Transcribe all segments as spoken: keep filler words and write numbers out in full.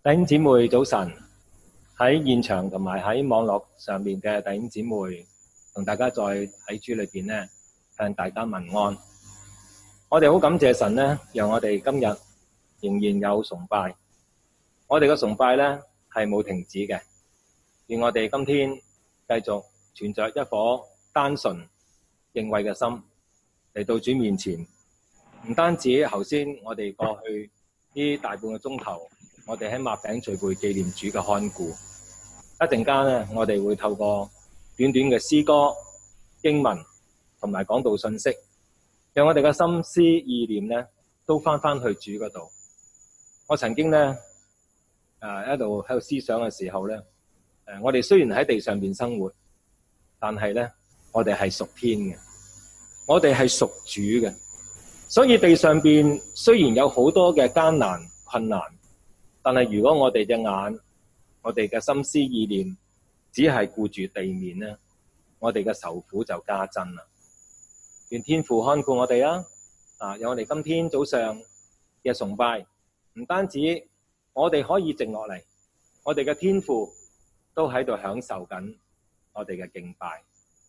弟兄姊妹早晨，喺現場同埋喺網絡上面嘅弟兄姊妹，同大家再喺主裏邊咧向大家問安。我哋好感謝神咧，讓我哋今日仍然有崇拜。我哋嘅崇拜咧係冇停止嘅，願我哋今天繼續存着一顆單純敬畏嘅心嚟到主面前。唔單止頭先我哋過去呢大半個鐘頭，我哋喺擘餅聚會紀念主嘅看顧。一陣間咧，我哋會透過短短嘅詩歌、經文同埋講道信息，讓我哋嘅心思意念咧都翻翻去主嗰度。我曾經咧誒一度喺度思想嘅時候咧，誒我哋雖然喺地上邊生活，但係咧我哋係屬天嘅，我哋係屬主嘅。所以地上邊雖然有好多嘅艱難困難，但係如果我哋隻眼、我哋嘅心思意念只係顧住地面咧，我哋嘅愁苦就加增啦。願天父看顧我哋啊！啊，有我哋今天早上嘅崇拜，唔單止我哋可以靜落嚟，我哋嘅天父都喺度享受緊我哋嘅敬拜。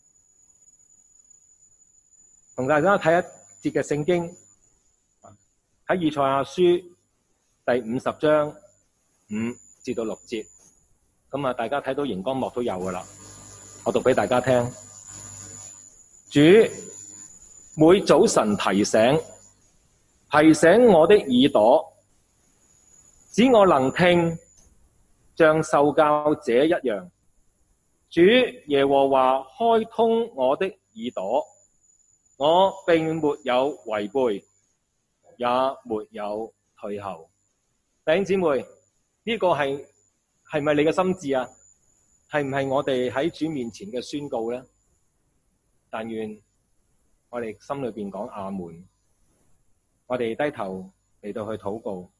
同大家睇一節嘅聖經，喺以賽亞書第五十章五至到六節，咁啊，大家睇到熒光幕都有噶啦。我讀俾大家聽。主每早晨提醒，提醒我的耳朵，使我能聽，像受教者一樣。主耶和華開通我的耳朵，我並沒有違背，也沒有退後。弟兄姊妹，呢個係係咪你嘅心志啊？係唔係我哋喺主面前嘅宣告呢？但願我哋心裏邊講阿門。我哋低頭嚟到去禱告。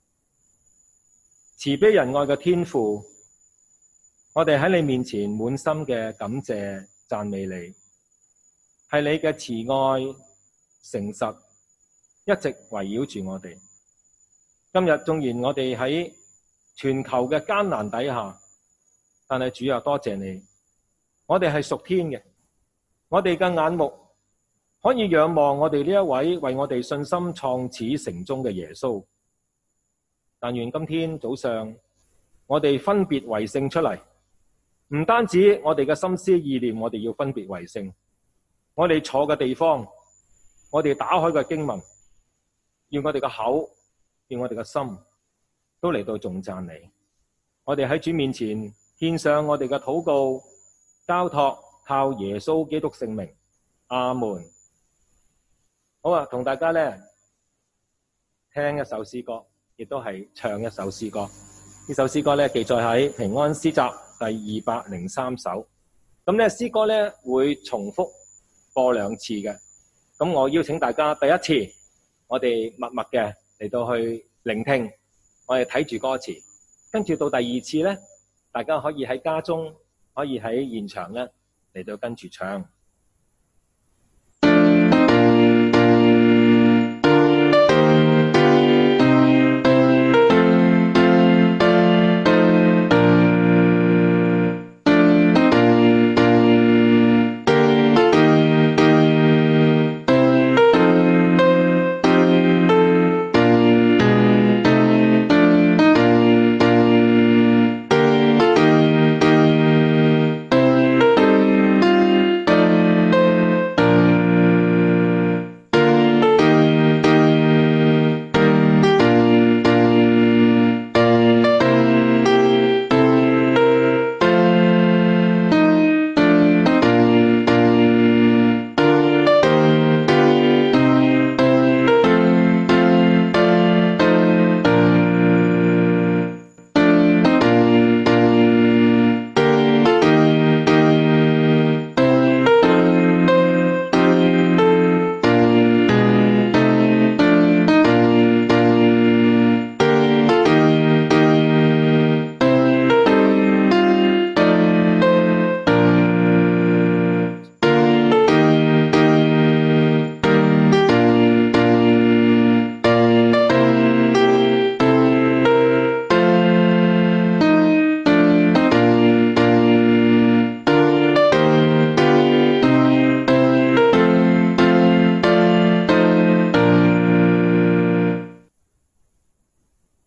慈悲仁愛嘅天父，我哋喺你面前滿心嘅感謝讚美你，係你嘅慈愛誠實一直圍繞住我哋。今日縱然我哋喺全球嘅艱難底下，但係主啊，多謝你，我哋係屬天嘅，我哋嘅眼目可以仰望我哋呢一位為我哋信心創始成終嘅耶穌。但願今天早上我哋分別為聖出嚟，唔單止我哋嘅心思意念，我哋要分別為聖，我哋坐嘅地方，我哋打開嘅經文，要我哋嘅口，要我哋嘅心都嚟到頌讚你。我哋喺主面前獻上我哋嘅禱告，交託靠耶穌基督聖名，阿門。好啊，同大家咧聽一首詩歌，亦都係唱一首詩歌。呢首詩歌咧記載喺平安詩集第二百零三首。咁咧詩歌咧會重複播兩次嘅。咁我邀請大家第一次，我哋默默嘅嚟到去聆聽，我哋睇住歌詞，跟住到第二次咧，大家可以喺家中，可以喺現場咧嚟到跟住唱。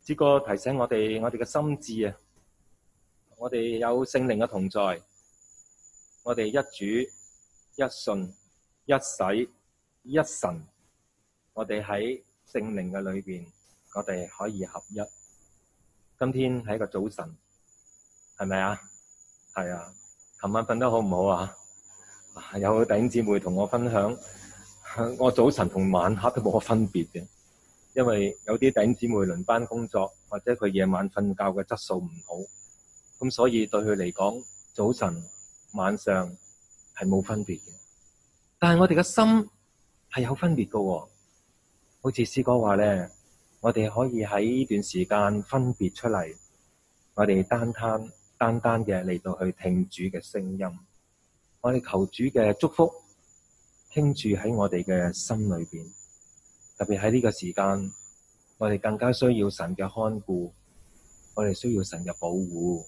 詩歌提醒我哋，我哋嘅心智啊，我哋有聖靈嘅同在，我哋一主一信一洗一神，我哋喺聖靈嘅裏邊，我哋可以合一。今天係一個早晨，係咪啊？係啊。琴晚瞓得好唔好啊？有弟兄姊妹同我分享，我早晨同晚黑都冇乜分別嘅，因為有啲弟兄姊妹輪班工作，或者佢夜晚瞓覺嘅質素唔好，咁所以對佢嚟講，早晨晚上係冇分別嘅。但係我哋嘅心係有分別嘅喎，好似詩歌話咧，我哋可以喺呢段時間分別出嚟，我哋單單單單嘅嚟到去聽主嘅聲音，我哋求主嘅祝福傾住喺我哋嘅心裏邊。特別喺呢個時間，我哋更加需要神嘅看顧，我哋需要神嘅保護。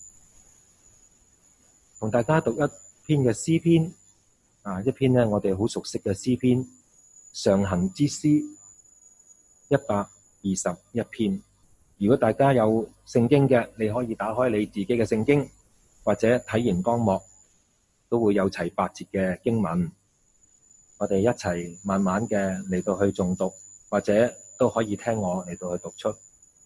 同大家讀一篇嘅詩篇啊，一篇咧我哋好熟悉嘅詩篇，上行之詩一百二十一篇。如果大家有聖經嘅，你可以打開你自己嘅聖經，或者睇螢光幕，都會有齊八節嘅經文。我哋一齊慢慢嘅嚟到去誦讀，或者都可以聽我嚟到去讀出。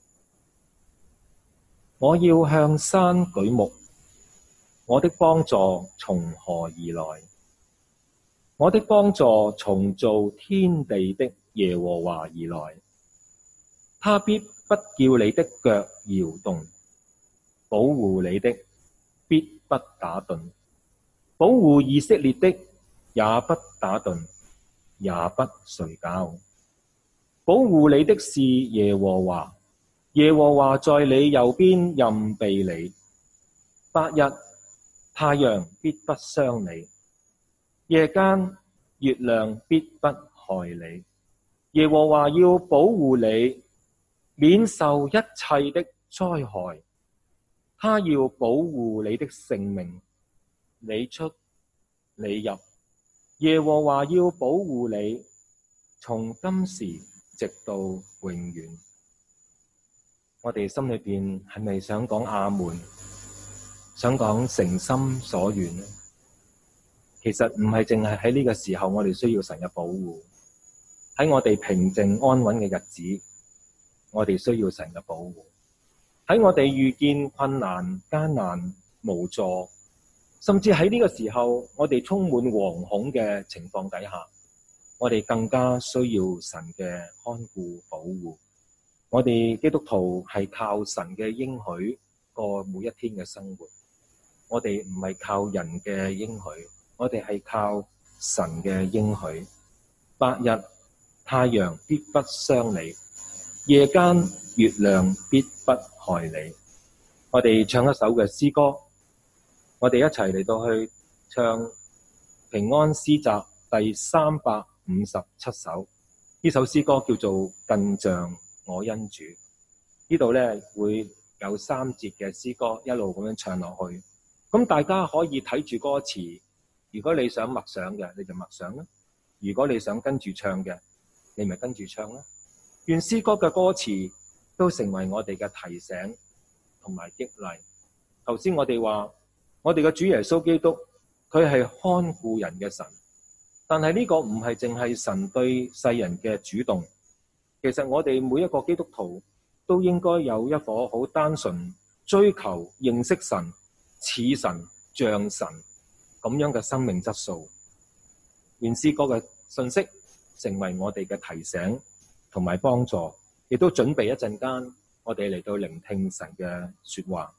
我要向山舉目，我的幫助從何而來？我的幫助從造天地的耶和華而來。他必不叫你的腳搖動，保護你的必不打盹，保護以色列的也不打盹，也不睡覺。保護你的是耶和華，耶和華在你右邊蔭庇你。白日太陽必不傷你，夜間月亮必不害你。耶和華要保護你，免受一切的災害。他要保護你的性命，你出你入。耶和華要保護你，從今時直到永遠。我哋心裏邊係咪想講阿門？想講誠心所願呢？其實唔係淨係喺呢個時候，我哋需要神嘅保護。喺我哋平靜安穩嘅日子，我哋需要神嘅保護。喺我哋遇見困難、艱難、無助，甚至喺呢個時候，我哋充滿惶恐嘅情況底下，我哋更加需要神嘅看顧保護。我哋基督徒係靠神嘅應許過每一天嘅生活，我哋唔係靠人嘅應許，我哋係靠神嘅應許。白日太陽必不傷你，夜間月亮必不害你。我哋唱一首嘅詩歌，我哋一齊嚟到去唱平安詩集第三百五十七首。呢首詩歌叫做更像我恩主。呢度咧會有三節嘅詩歌一路咁樣唱落去，咁大家可以睇住歌詞，如果你想默想嘅你就默想啦，如果你想跟住唱嘅你咪跟住唱啦。願詩歌嘅歌詞都成為我哋嘅提醒同埋激勵。頭先我哋話我哋嘅主耶穌基督佢係看顧人嘅神，但係呢個唔係淨係神對世人嘅主動，其實我哋每一個基督徒都應該有一顆好單純追求認識神、似神、像神咁樣嘅生命質素。願詩歌嘅信息成為我哋嘅提醒同埋幫助，亦都準備一陣間我哋嚟到聆聽神嘅說話。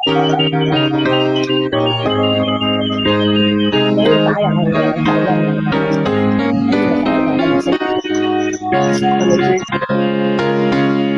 你要打入去嘅發音嘅，我唔識，佢冇知。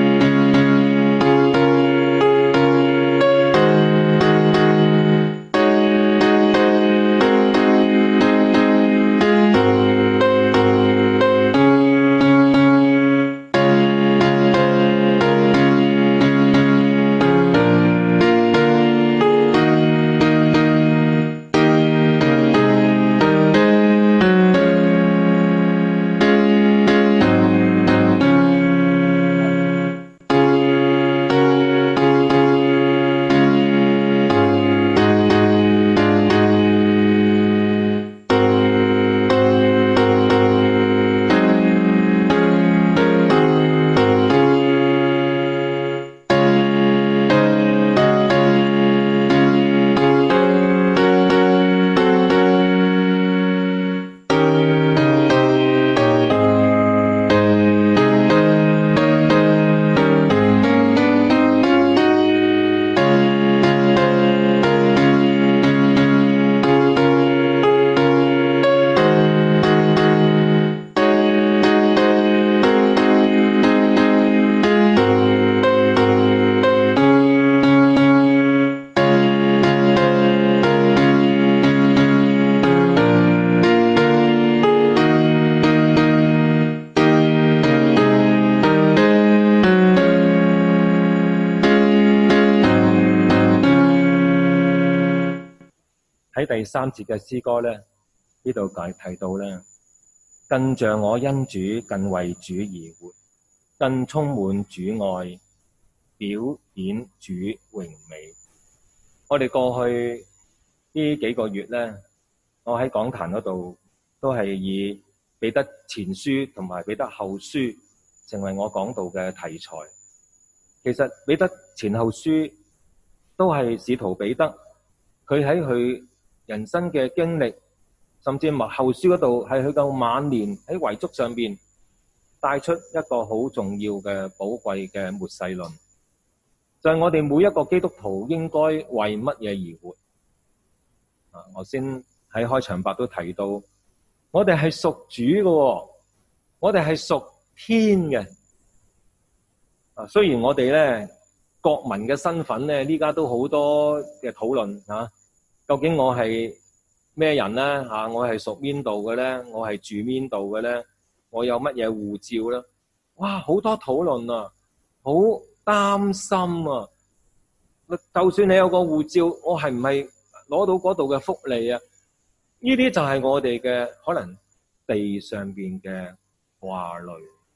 喺第三節嘅詩歌咧，呢度解提到咧，更像我因主更為主而活，更充滿主愛，表演主榮美。我哋過去呢幾個月咧，我喺講壇嗰度都係以彼得前書同埋彼得後書成為我講道嘅題材。其實彼得前後書都係使徒彼得，佢喺佢人生嘅經歷，甚至默後書嗰度係去到晚年喺遺囑上邊帶出一個好重要嘅寶貴嘅末世論，就係、是、我哋每一個基督徒應該為乜嘢而活啊？我先喺開場白都提到，我哋係屬主嘅，我哋係屬天嘅啊。雖然我哋咧國民嘅身份咧，呢家都好多嘅討論吓。究竟我係咩人咧？嚇，我係屬邊度嘅咧？我係住邊度嘅咧？我有乜嘢護照咧？哇，好多討論啊，好擔心啊！就算你有個護照，我係唔係攞到嗰度嘅福利啊？呢啲就係我哋嘅可能地上邊嘅話類。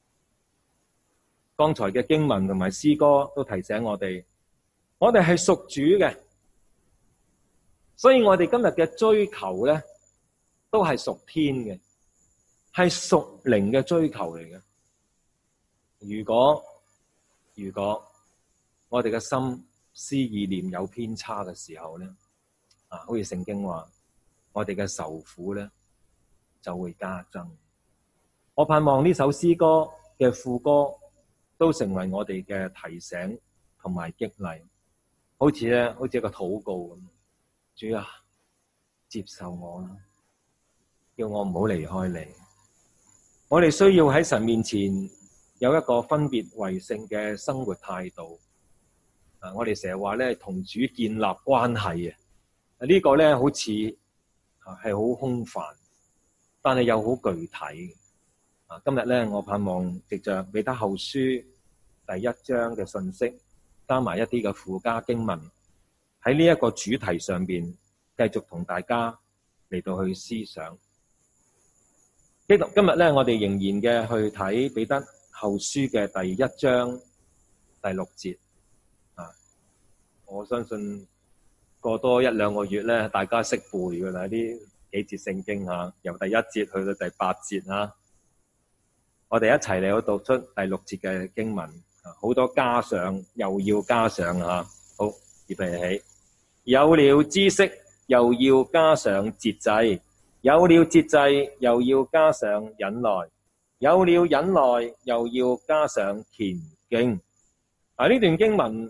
剛才嘅經文同埋詩歌都提醒我哋，我哋係屬主嘅。所以我哋今日嘅追求咧，都係屬天嘅，係屬靈嘅追求嚟嘅。如果如果我哋嘅心思意念有偏差嘅時候咧，啊，好似聖經話，我哋嘅愁苦咧就會加增。我盼望呢首詩歌嘅副歌都成為我哋嘅提醒同埋激勵，好似咧，好似一個禱告咁。主啊，接受我啦，叫我唔好離開你。我哋需要喺神面前有一個分別為聖嘅生活態度。啊，我哋成日話咧，同主建立關係啊，呢、這個咧好似係好空泛，但係又好具體。啊，今日咧我盼望藉着彼得後書第一章嘅信息，加埋一啲嘅附加經文，喺呢一個主題上邊，繼續同大家嚟到去思想。今今日咧，我哋仍然嘅去睇彼得後書嘅第一章第六節啊。我相信過多一兩個月咧，大家識背噶啦，呢幾節聖經吓，由第一節去到第八節吓。我哋一齊嚟到讀出第六節嘅經文，好多加上又要加上吓。好，預備起。有了知識，又要加上節制；有了節制，又要加上忍耐；有了忍耐，又要加上虔敬。啊，呢段經文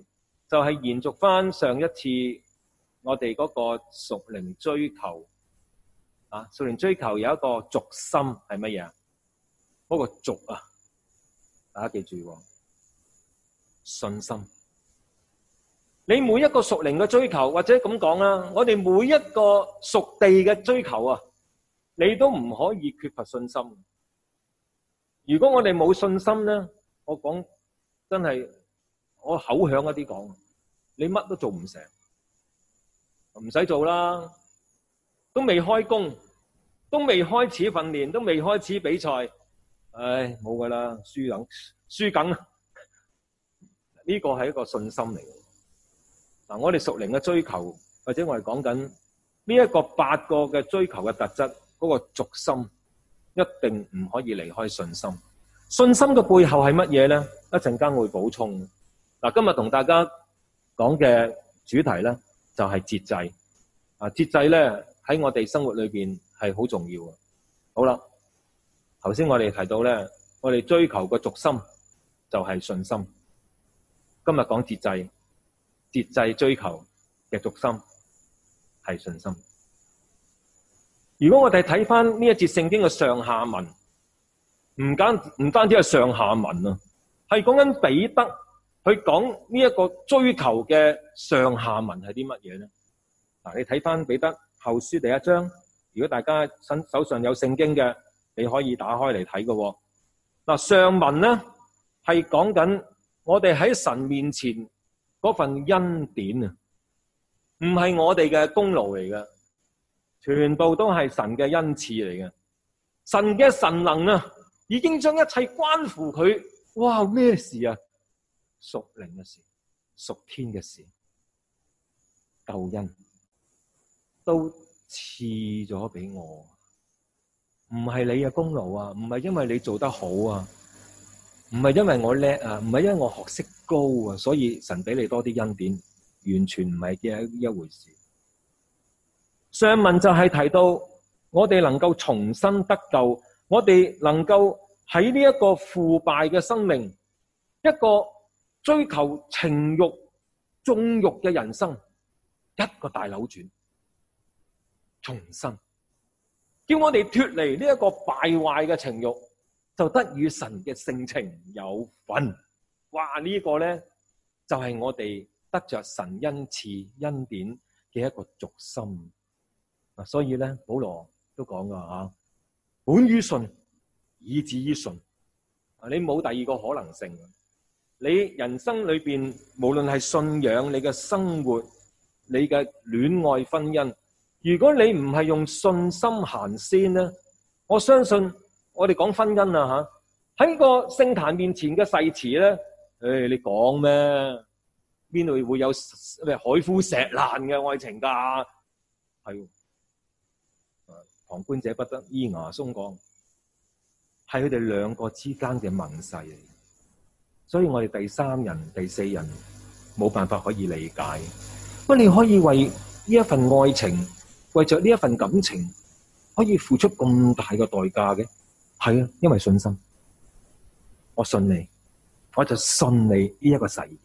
就係延續翻上一次我哋嗰個屬靈追求啊，屬靈追求有一個軸心係乜嘢啊？嗰個軸啊，大家記住喎，信心。你每一個屬靈嘅追求，或者咁講啦，我哋每一個屬地嘅追求啊，你都唔可以缺乏信心。如果我哋冇信心咧，我講真係我口響一啲講，你乜都做唔成，唔使做啦，都未開工，都未開始訓練，都未開始比賽，唉，冇噶啦，輸梗輸梗啦。呢個係一個信心嚟嘅。嗱，我哋屬靈嘅追求，或者我哋講緊呢一個八個嘅追求嘅特質，嗰個軸心一定唔可以離開信心。信心嘅背後係乜嘢咧？一陣間會補充。嗱，今日同大家講嘅主題咧，就係節制。啊，節制咧喺我哋生活裏邊係好重要嘅。好啦，頭先我哋提到咧，我哋追求嘅軸心就係信心。今日講節制。節制追求嘅軸心係信心。如果我哋睇翻呢一節聖經嘅上下文，唔單唔單止係上下文啊，係講緊彼得去講呢一個追求嘅上下文係啲乜嘢咧？嗱，你睇翻彼得後書第一章，如果大家手上有聖經嘅，你可以打開嚟睇嘅。嗱，上文咧係講緊我哋喺神面前嗰份恩典啊，唔係我哋嘅功勞嚟嘅，全部都係神嘅恩賜嚟嘅。神嘅神能啊，已經將一切關乎佢，哇，咩事啊？屬靈嘅事，屬天嘅事，救恩都賜咗俾我，唔係你嘅功勞啊，唔係因為你做得好啊，唔係因為我叻啊，唔係因為我學識高啊，所以神俾你多啲恩典，完全唔係嘅一回事。上文就係提到我哋能夠重新得救，我哋能夠喺呢一個腐敗嘅生命，一個追求情慾縱慾嘅人生，一個大扭轉，重新叫我哋脫離呢一個敗壞嘅情慾，就得與神嘅性情有份。哇！呢個咧就係我哋得着神恩賜恩典嘅一個軸心。嗱，所以咧保羅都講噶吓，本於信，以至於信。你冇第二個可能性。你人生裏邊無論係信仰、你嘅生活、你嘅戀愛婚姻，如果你唔係用信心行先咧，我相信我哋講婚姻啊吓，喺個聖壇面前嘅誓詞咧，誒，你講咩？邊度會有咩海枯石爛嘅愛情噶？係，旁觀者不得依牙鬆講，係佢哋兩個之間嘅盟誓嚟。所以我哋第三人、第四人冇辦法可以理解。不過你可以為呢一份愛情，為着呢一份感情，可以付出咁大嘅代價嘅？係啊，因為信心。我信你，我就信你呢一個誓言。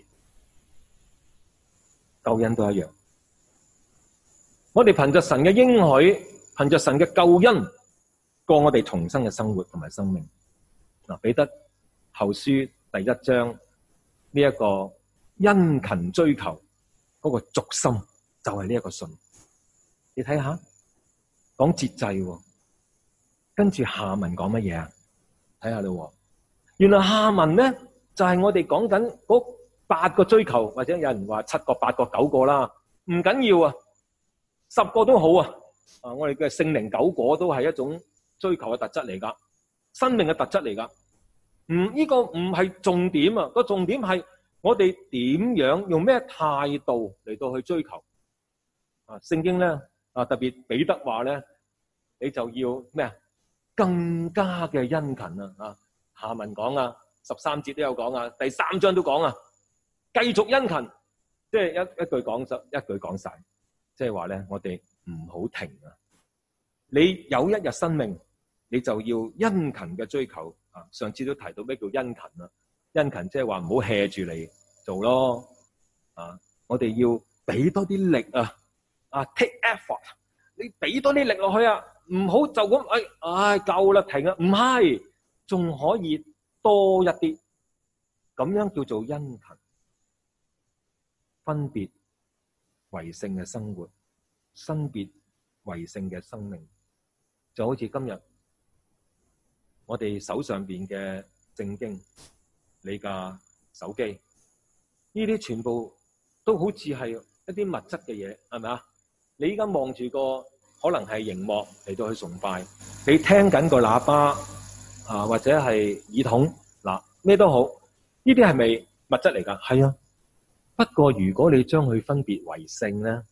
救恩都一樣。我哋憑着神嘅應許，憑着神嘅救恩，過我哋重生嘅生活同埋生命。嗱，彼得後書第一章呢一個殷勤追求嗰個軸心，就係呢一個信。你睇下，講節制，跟住下文講乜嘢啊？睇下啦，原來下文咧就係我哋講緊嗰八個追求，或者有人話七個、八個、九個啦，唔緊要啊，十個都好啊。啊，我哋嘅聖靈九果都係一種追求嘅特質嚟噶，生命嘅特質嚟噶。唔，呢個唔係重點啊，個重點係我哋點樣用咩態度嚟到去追求啊？聖經咧啊，特別彼得話咧，你就要咩啊？更加嘅殷勤啊！啊，下文講啊，十三節都有講啊，第三章都講啊，繼續殷勤，即係一一句講實，一句講晒，即係話咧，我哋唔好停啊！你有一日生命，你就要殷勤嘅追求啊！上次都提到咩叫殷勤啊？殷勤即係話唔好 hea 住你做咯， 啊！我哋要俾多啲力啊！啊 ，take effort， 你俾多啲力落去啊！唔好就咁，哎，唉，夠啦，停啦！唔係，仲可以多一啲，咁樣叫做殷勤，分別為聖嘅生活，分別為聖嘅生命，就好似今日我哋手上邊嘅聖經，你嘅手機，呢啲全部都好似係一啲物質嘅嘢，係咪啊？你依家望住個可能係熒幕嚟到去崇拜，你聽緊個喇叭啊，或者係耳筒，嗱，咩都好，呢啲係咪物質嚟㗎？係啊。不過如果你將佢分別為聖咧，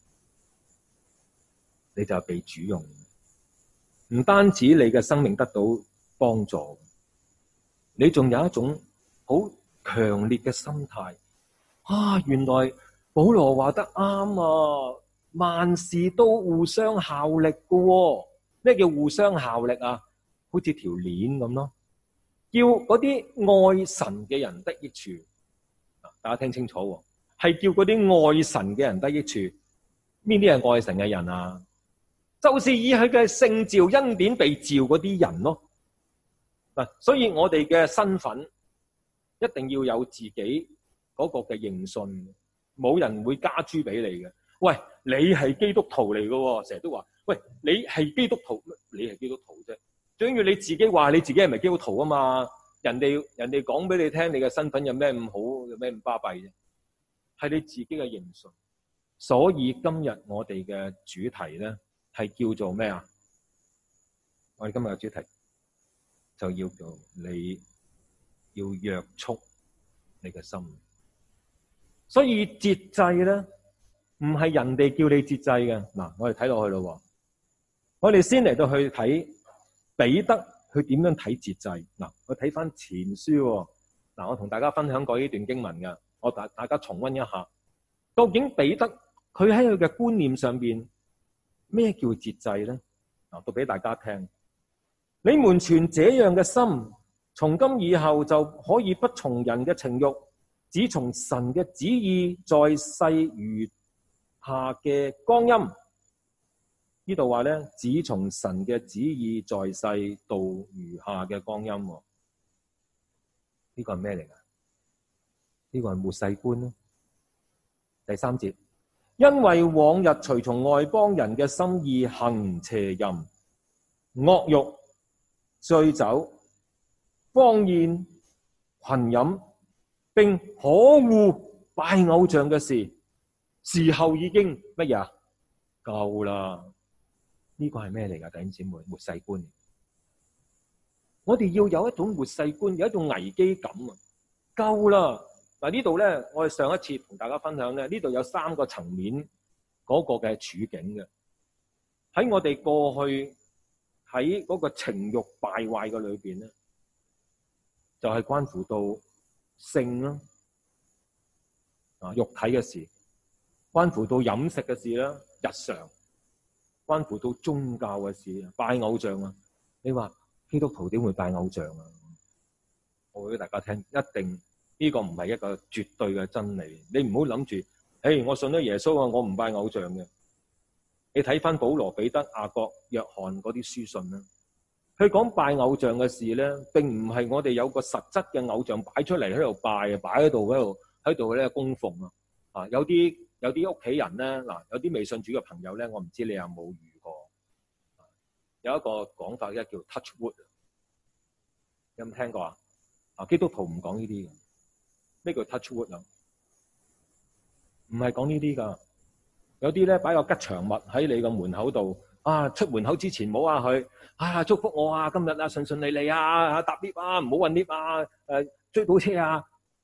你就被主用，唔單止你嘅生命得到幫助，你仲有一種好強烈嘅心態。啊，原來保羅話得啱啊！萬事都互相效力嘅喎。咩叫互相效力啊？好似條鏈咁咯，叫嗰啲愛神嘅人得益處。大家聽清楚喎，係叫嗰啲愛神嘅人得益處。邊啲係愛神嘅人啊？就是以佢嘅聖召恩典被召嗰啲人咯。嗱，所以我哋嘅身份一定要有自己嗰個嘅認信，冇人會加諸俾你嘅。喂，你係基督徒嚟嘅，成日都話，喂，你係基督徒，你係基督徒啫。最緊要你自己話你自己係咪基督徒啊嘛？人哋人哋講俾你聽，你嘅身份有咩唔好，有咩唔巴閉啫？係你自己嘅認信。所以今日我哋嘅主題咧係叫做咩啊？我哋今日嘅主題就要做你要約束你嘅心。所以節制咧，唔係人哋叫你節制嘅。嗱，我哋睇落去咯。我哋先嚟到去睇彼得佢點樣睇節制。嗱，我睇翻前書。嗱，我同大家分享過呢段經文嘅，我大大家重溫一下，究竟彼得佢喺佢嘅觀念上邊咩叫節制咧？嗱，讀俾大家聽。你們存這樣嘅心，從今以後就可以不從人嘅情欲，只從神嘅旨意，在世餘下嘅光陰。呢度話咧，只從神嘅旨意，在世度餘下嘅光陰。呢、這個係咩嚟噶？呢、這個係末世觀咯。第三節，因為往日隨從外邦人嘅心意行邪淫、惡欲、醉酒、荒宴、群飲，並可惡拜偶像嘅事，時候已經乜嘢啊？夠啦！呢、這個係咩嚟噶？弟兄姊妹，末世觀。我哋要有一種末世觀，有一種危機感啊！夠啦！嗱，呢度咧，我哋上一次同大家分享咧，呢度有三個層面嗰個嘅處境嘅。喺我哋過去喺嗰個情慾敗壞嘅裏邊咧，就係、是、關乎到性啦，啊，肉體嘅事，關乎到飲食嘅事啦，日常，關乎到宗教嘅事，拜偶像啊！你話基督徒點會拜偶像啊？我會俾大家聽，一定。呢個唔係一個絕對嘅真理，你唔好諗住，誒，我信咗耶穌啊，我唔拜偶像嘅。你睇翻保羅、彼得、雅各、約翰嗰啲書信啦，佢講拜偶像嘅事咧，並唔係我哋有個實質嘅偶像擺出嚟喺度拜啊，擺喺度喺度喺度咧供奉啊。啊，有啲有啲屋企人咧，嗱，有啲未信主嘅朋友咧，我唔知你有冇遇過。有一個講法咧叫 touch wood， 有冇聽過啊？啊，基督徒唔講呢啲嘅。咩叫 touch wood 啊？唔係講呢啲噶，有啲咧擺個吉祥物喺你個門口度啊，出門口之前摸下佢啊，祝福我啊，今日啊順順利利啊，搭 lift 啊，唔好暈 lift 啊，誒追到車啊，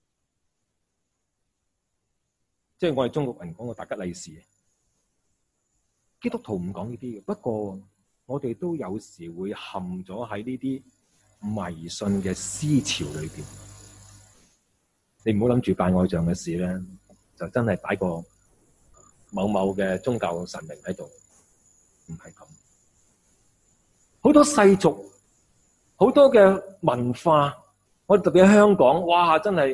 即係我哋中國人講個大吉利是。基督徒唔講呢啲嘅，不過我哋都有時會陷咗喺呢啲迷信嘅思潮裏邊。你唔好諗住拜偶像嘅事咧，就真係擺個某某嘅宗教神明喺度，唔係咁。好多世俗，好多嘅文化，我哋特別喺香港，哇，真係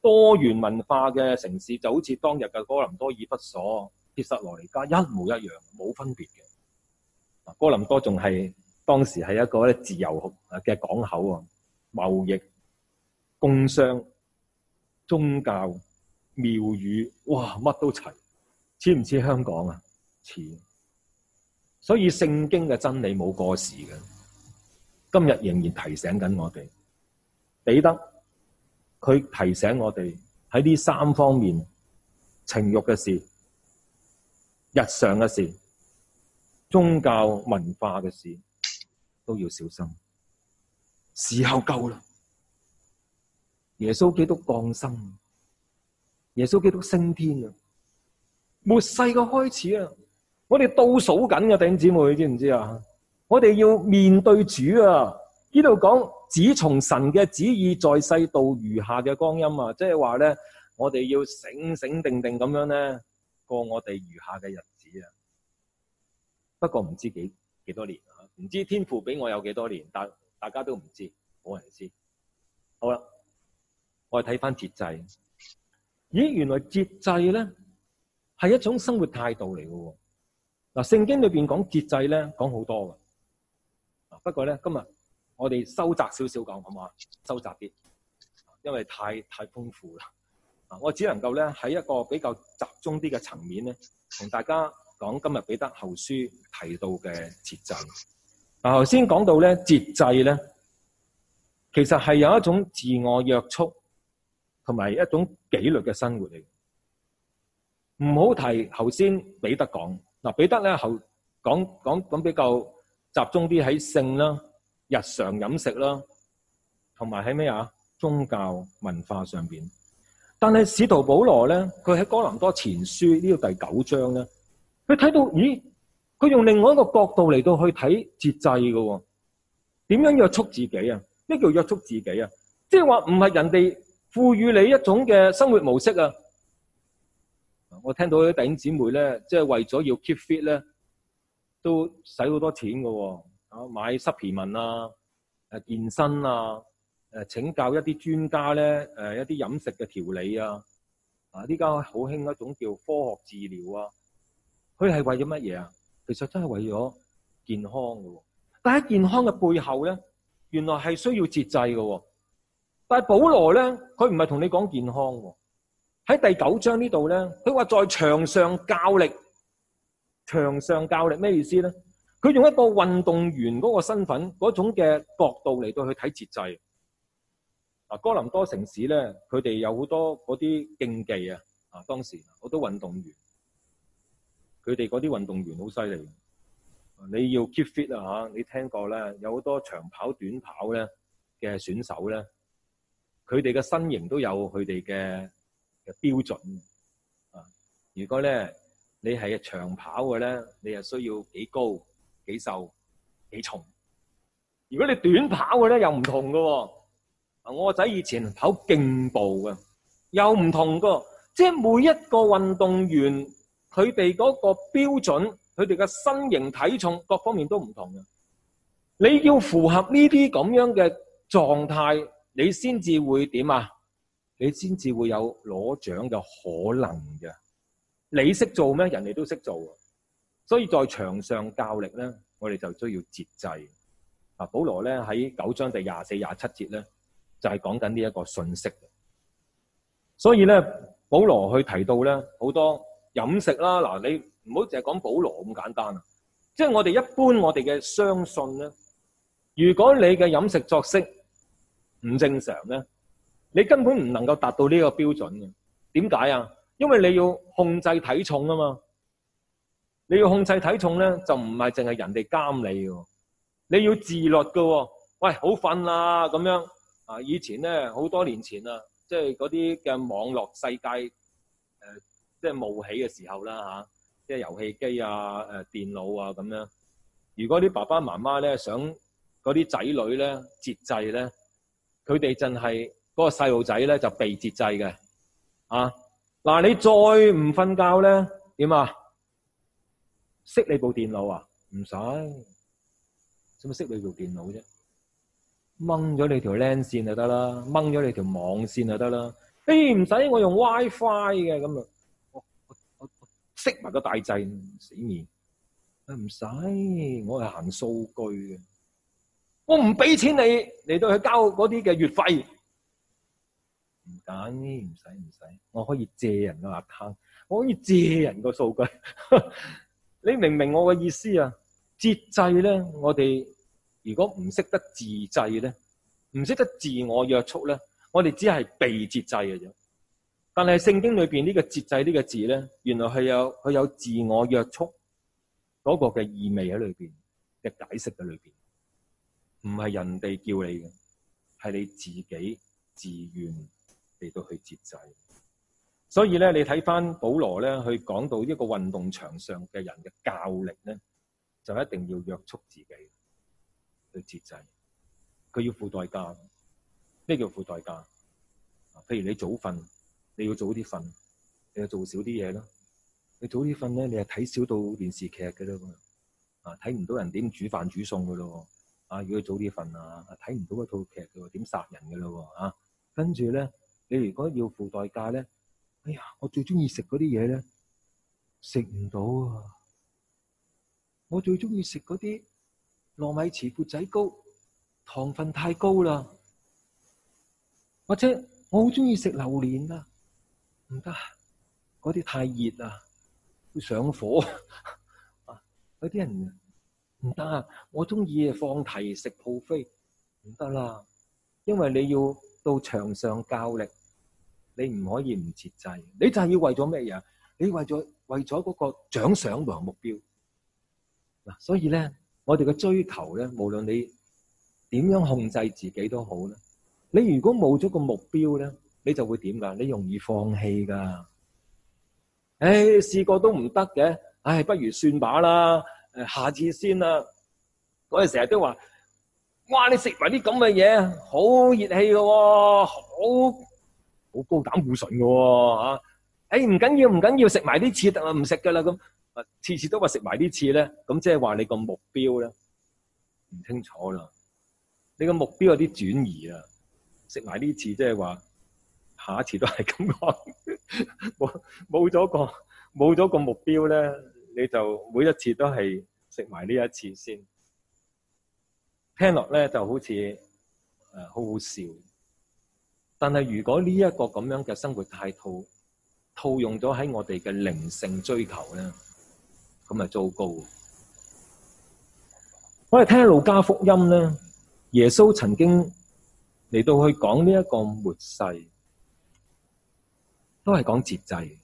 多元文化嘅城市，就好似當日嘅哥林多、以弗所、帖撒羅尼迦一模一樣，冇分別嘅。哥林多仲係當時係一個咧自由嘅港口啊，貿易、工商、宗教、廟宇，哇，乜都齊，似唔似香港啊？似。所以聖經嘅真理冇過時嘅，今日仍然提醒緊我哋。彼得佢提醒我哋喺呢三方面，情慾嘅事、日常嘅事、宗教文化嘅事都要小心。時候夠啦，耶穌基督降生，耶穌基督升天啊，末世嘅開始啊，我哋倒數緊嘅，弟兄姊妹知唔知啊？我哋要面對主啊！呢度講只從神嘅旨意在世度餘下嘅光陰啊，即係話咧，我哋要醒醒定定咁樣咧過我哋餘下嘅日子啊。不過唔知幾幾多年啊，唔知天父俾我有幾多年，但大家都唔知，冇人知。好啦，我哋睇翻節制。咦，原來節制咧係一種生活態度嚟嘅喎。嗱，聖經裏邊講節制咧，講好多嘅。不過咧，今日我哋收窄少少講，好嘛？收窄啲，因為太太豐富啦。啊，我只能夠咧喺一個比較集中啲嘅層面咧，同大家講今日彼得後書提到嘅節制。嗱，頭先講到咧節制咧，其實係有一種自我約束同埋一種紀律嘅生活嚟。唔好提頭先彼得講嗱，彼得咧後講講講比較集中啲喺性啦、日常飲食啦，同埋喺咩啊宗教文化上邊。但係使徒保羅咧，佢喺哥林多前書呢個第九章咧，佢睇到咦，佢用另外一個角度嚟到去睇節制嘅，點樣約束自己啊？咩叫約束自己啊？即係話唔係人哋賦予你一種嘅生活模式啊！我聽到啲弟兄姊妹咧，即係為咗要 keep fit 咧，都使好多錢嘅，啊買 supplement 啊，誒健身啊，誒請教一啲專家咧，誒一啲飲食嘅調理啊，啊呢家好興一種叫科學治療啊，佢係為咗乜嘢啊？其實真係為咗健康嘅，但喺健康嘅背後咧，原來係需要節制嘅。但係保羅咧，佢唔係同你講健康喎。喺第九章呢度咧，佢話在場上較力，場上較力咩意思咧？佢用一個運動員嗰個身份嗰種嘅角度嚟到去睇節制。嗱，哥林多城市咧，佢哋有好多嗰啲競技啊，啊當時好多運動員，佢哋嗰啲運動員好犀利。你要 keep fit 啊嚇，你聽過咧，有好多長跑、短跑咧嘅選手咧，佢哋嘅身形都有佢哋嘅嘅標準啊！如果咧你係長跑嘅咧，你係需要幾高、幾瘦、幾重；如果你短跑嘅咧，又唔同㗎喎。啊，我個仔以前跑競步嘅，又唔同㗎。即係每一個運動員，佢哋嗰個標準，佢哋嘅身形、體重各方面都唔同嘅。你要符合呢啲咁樣嘅狀態，你先至會點啊？你先至會有攞獎嘅可能嘅。你識做咩？人哋都識做。所以在場上較力咧，我哋就需要節制。啊，保羅咧喺九章第廿四、廿七節咧，就係講緊呢一個信息。所以咧，保羅去提到咧好多飲食啦。嗱，你唔好淨係講保羅咁簡單啊。即係我哋一般我哋嘅相信咧，如果你嘅飲食作息唔正常咧，你根本唔能夠達到呢個標準嘅。點解啊？因為你要控制體重啊嘛。你要控制體重咧，就唔係淨係人哋監你嘅，你要自律嘅。喂，好瞓啦咁樣啊！以前咧好多年前啊，即係嗰啲嘅網絡世界誒、呃，即係冒起嘅時候啦吓、啊，即係遊戲機啊、誒、呃、電腦啊咁樣。如果啲爸爸媽媽咧想嗰啲仔女咧節制咧，佢哋真係嗰個細路仔咧就被節制嘅啊！嗱，你再唔瞓覺咧點啊？熄你部電腦啊？唔使，使乜熄你部電腦啫？掹咗你條 LAN 線就得啦，掹咗你條網線就得啦。 誒唔使，我用 WiFi 嘅咁啊，我我我我熄埋個大掣，死面。唔使，我係行數據嘅，我唔俾錢你嚟到去交嗰啲嘅月費。唔緊，唔使唔使，我可以借人個 account，我可以借人個數據。你明唔明我嘅意思啊？節制咧，我哋如果唔識得自制咧，唔識得自我約束咧，我哋只係被節制嘅啫。但係聖經裏邊呢個節制呢個字咧，原來係有佢有自我約束嗰個嘅意味喺裏邊嘅解釋喺裏邊，唔係人哋叫你嘅，係你自己自願嚟到去節制。所以咧，你睇翻保羅咧，去講到一個運動場上嘅人嘅教力咧，就一定要約束自己去節制。佢要付代價。咩叫付代價？譬如你早瞓，你要早啲瞓，你要做少啲嘢咯。你早啲瞓咧，你係睇少到電視劇嘅咯，啊睇唔到人點煮飯煮餸嘅咯，啊如果早啲瞓啊，睇唔到嗰套劇嘅點殺人嘅咯，啊跟住咧，你如果要付代價咧，哎呀，我最中意食嗰啲嘢咧，食唔到啊！我最中意食嗰啲糯米糍砵仔糕，糖分太高啦，或者我好中意食榴蓮啊，唔得，嗰啲太熱啦。會上火啊！有啲人唔得啊！我中意放題食 buffet，唔得啦，因為你要到場上較力，你唔可以唔節制。你就係要為咗咩嘢？你為咗為咗嗰個獎賞和目標嗱。所以咧，我哋嘅追求咧，無論你點樣控制自己都好啦。你如果冇咗個目標咧，你就會點噶？你容易放棄噶。誒，試過都唔得嘅，唉，不如算把啦，誒，下次先啦。我哋成日都話，哇，你食埋啲咁嘅嘢，好熱氣嘅，好好高膽固醇嘅，吓，誒，唔緊要，唔緊要，食埋啲次，啊，唔食噶啦，咁，次次都話食埋啲次咧，咁即係話你個目標咧唔清楚啦，你個目標有啲轉移啦，食埋啲次即係話。下一次都係咁講，冇冇咗個冇咗個目標咧，你就每一次都係食埋呢一次先。聽落咧就好似誒好好笑，但係如果呢一個咁樣嘅生活態度套用咗喺我哋嘅靈性追求咧，咁啊糟糕。我哋聽路加福音咧，耶穌曾經嚟到去講呢一個末世。都係講節制。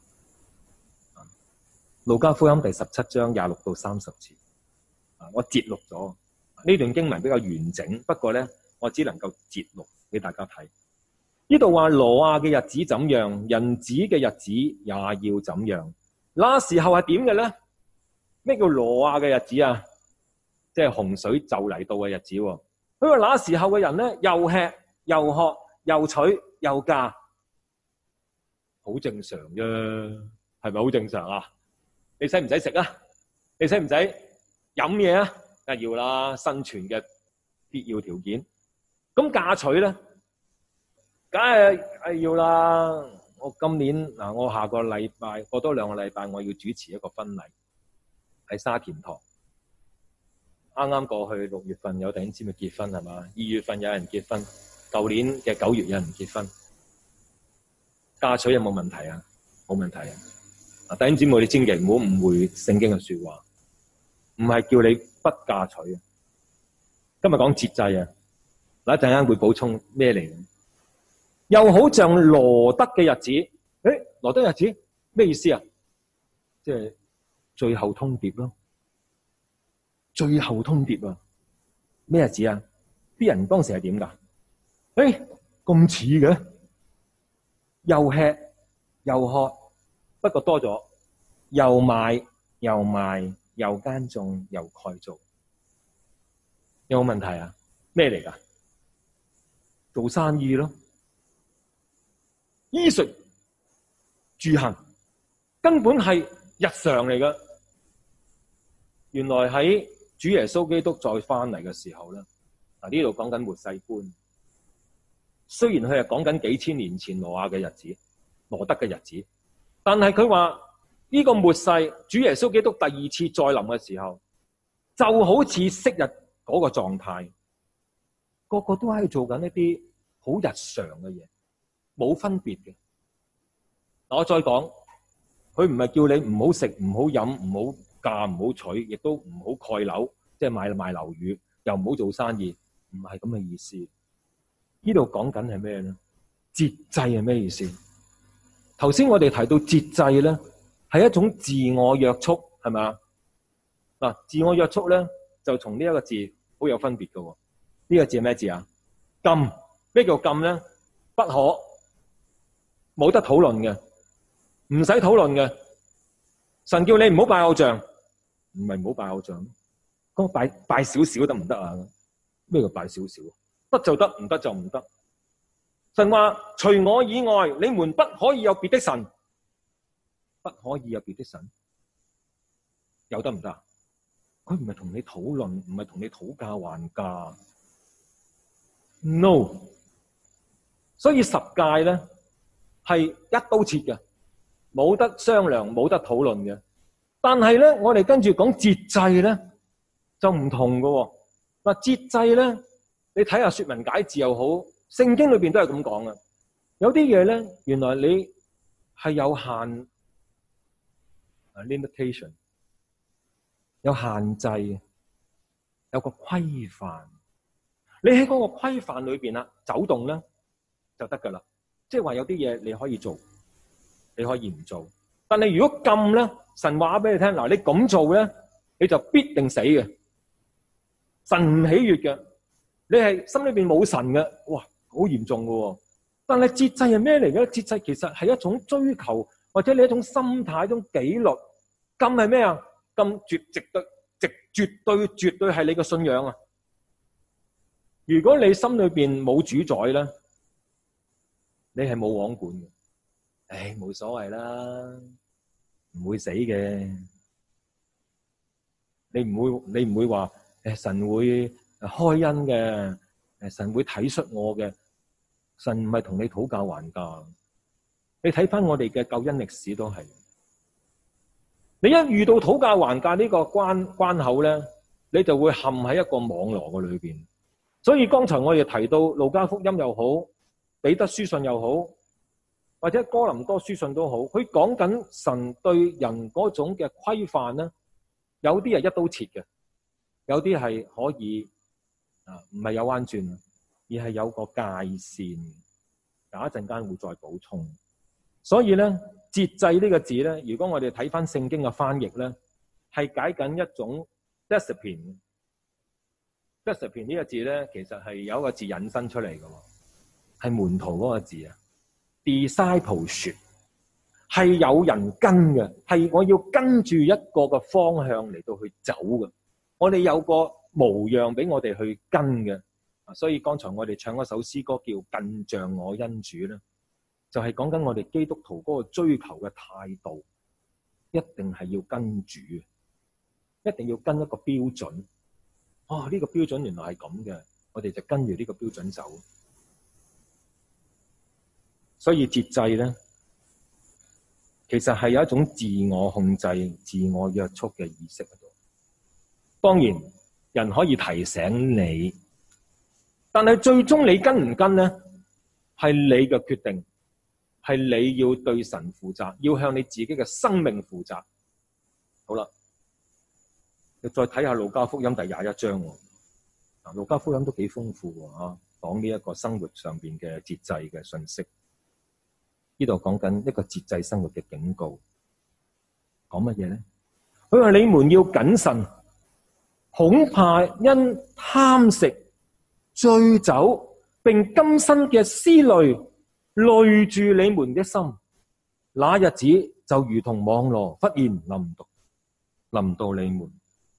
路加福音第十七章廿六到三十節，我節錄咗呢段經文比較完整，不過咧我只能夠節錄俾大家睇。呢度話挪亞嘅日子怎樣，人子嘅日子也要怎樣。那時候係點嘅咧？咩叫挪亞嘅日子啊？即係洪水就嚟到嘅日子。佢話那時候嘅人咧，又吃又喝又娶又嫁。好正常啫，係咪好正常啊？你使唔使食啊？你使唔使飲嘢啊？梗係要啦，生存嘅必要條件。咁嫁娶咧，梗係係要啦。我今年嗱，我下個禮拜過多兩個禮拜，我要主持一個婚禮喺沙田堂。啱啱過去六月份有弟兄姊妹結婚係嘛？二月份有人結婚，舊年嘅九月有人結婚。嫁娶有冇問題啊？冇問題啊！弟兄姊妹，你千祈唔好誤會聖經嘅說話，唔係叫你不嫁娶啊！今日講節制啊，嗱一陣間會補充咩嚟？又好像羅得嘅日子，誒，羅得日子咩意思啊？即係最後通牒咯，最後通牒啊！咩日子啊？啲人當時係點噶？誒，咁似嘅。又吃又喝，不過多咗，又買又賣又耕種又蓋造，有冇問題啊？咩嚟噶？做生意咯，衣食住行根本係日常嚟噶。原來喺主耶穌基督再翻嚟嘅時候咧，嗱呢度講緊末世觀。 雖然佢係講緊幾千年前挪亞嘅日子、羅德嘅日子，但係佢話呢個末世，主耶穌基督第二次再臨嘅時候，就好似昔日嗰個狀態，個個都喺度做緊一啲好日常嘅嘢，冇分別嘅。我再講，佢唔係叫你唔好食、唔好飲、唔好嫁、唔好娶，亦都唔好蓋樓，即係買賣樓宇，又唔好做生意，唔係咁嘅意思。呢度講緊係咩咧？節制係咩意思？頭先我哋提到節制咧，係一種自我約束，係咪啊？嗱，自我約束咧，就從呢一個字好有分別嘅。呢個字係咩字啊？禁。咩叫禁咧？不可，冇得討論嘅，唔使討論嘅。神叫你唔好拜偶像，唔係唔好拜偶像，咁拜拜少少得唔得啊？咩叫拜少少？得就得，唔得就唔得。神話除我以外，你們不可以有別的神，不可以有別的神，有得唔得？佢唔係同你討論，唔係同你討價還價。No， 所以十誡咧係一刀切嘅，冇得商量，冇得討論嘅。但係咧，我哋跟住講節制咧就唔同嘅。嗱，節制咧，你睇下說文解字又好，聖經裏邊都係咁講嘅。有啲嘢咧，原來你係有限 limitation， 有限制，有個規範。你喺嗰個規範裏邊啦，走動咧就得噶啦。即係話有啲嘢你可以做，你可以唔做。但係如果禁咧，神話俾你聽，嗱，你咁做咧，你就必定死嘅。神唔喜悅嘅，你係心裏邊冇神嘅，哇，好嚴重嘅。但係節制係咩嚟嘅？節制其實係一種追求，或者你一種心態，一種紀律。禁係咩啊？禁絕絕對直絕對絕對係你嘅信仰啊！如果你心裏邊冇主宰咧，你係冇王管嘅。唉，冇所謂啦，唔會死嘅。你唔會，你唔會話誒，神會開恩嘅，誒，神會體恤我嘅。神唔係同你討價還價。你睇翻我哋嘅救恩歷史都係，你一遇到討價還價呢個關關口咧，你就會陷喺一個網羅嘅裏邊。所以剛才我哋提到路加福音又好，彼得書信又好，或者哥林多書信都好，佢講緊神對人嗰種嘅規範咧，有啲係一刀切嘅，有啲係可以啊，唔係有彎轉，而係有個界線。有一陣間會再補充。所以咧，節制呢個字咧，如果我哋睇翻聖經嘅翻譯咧，係解緊一種 discipline。discipline 呢個字咧，其實係有一個字引申出嚟嘅，係門徒嗰個字啊。discipleship 係有人跟嘅，係我要跟住一個嘅方向嚟到去走嘅。我哋有個模樣俾我哋去跟嘅。所以剛才我哋唱嗰首詩歌叫《更像我恩主》咧，就係講緊我哋基督徒嗰個追求嘅態度，一定係要跟主，一定要跟一個標準。哦，呢個標準原來係咁嘅，我哋就跟住呢個標準走。所以節制咧，其實係有一種自我控制、自我約束嘅意識喺度。當然，人可以提醒你，但係最終你跟唔跟咧，係你嘅決定，係你要對神負責，要向你自己嘅生命負責。好啦。你再睇下路加福音第廿一章，啊，路加福音都幾豐富喎，講呢一個生活上邊嘅節制嘅信息。呢度講緊一個節制生活嘅警告，講乜嘢咧？佢話你們要謹慎，恐怕因貪食、醉酒，並今生嘅思慮累住你們的心，那日子就如同網羅忽然臨到臨到你們。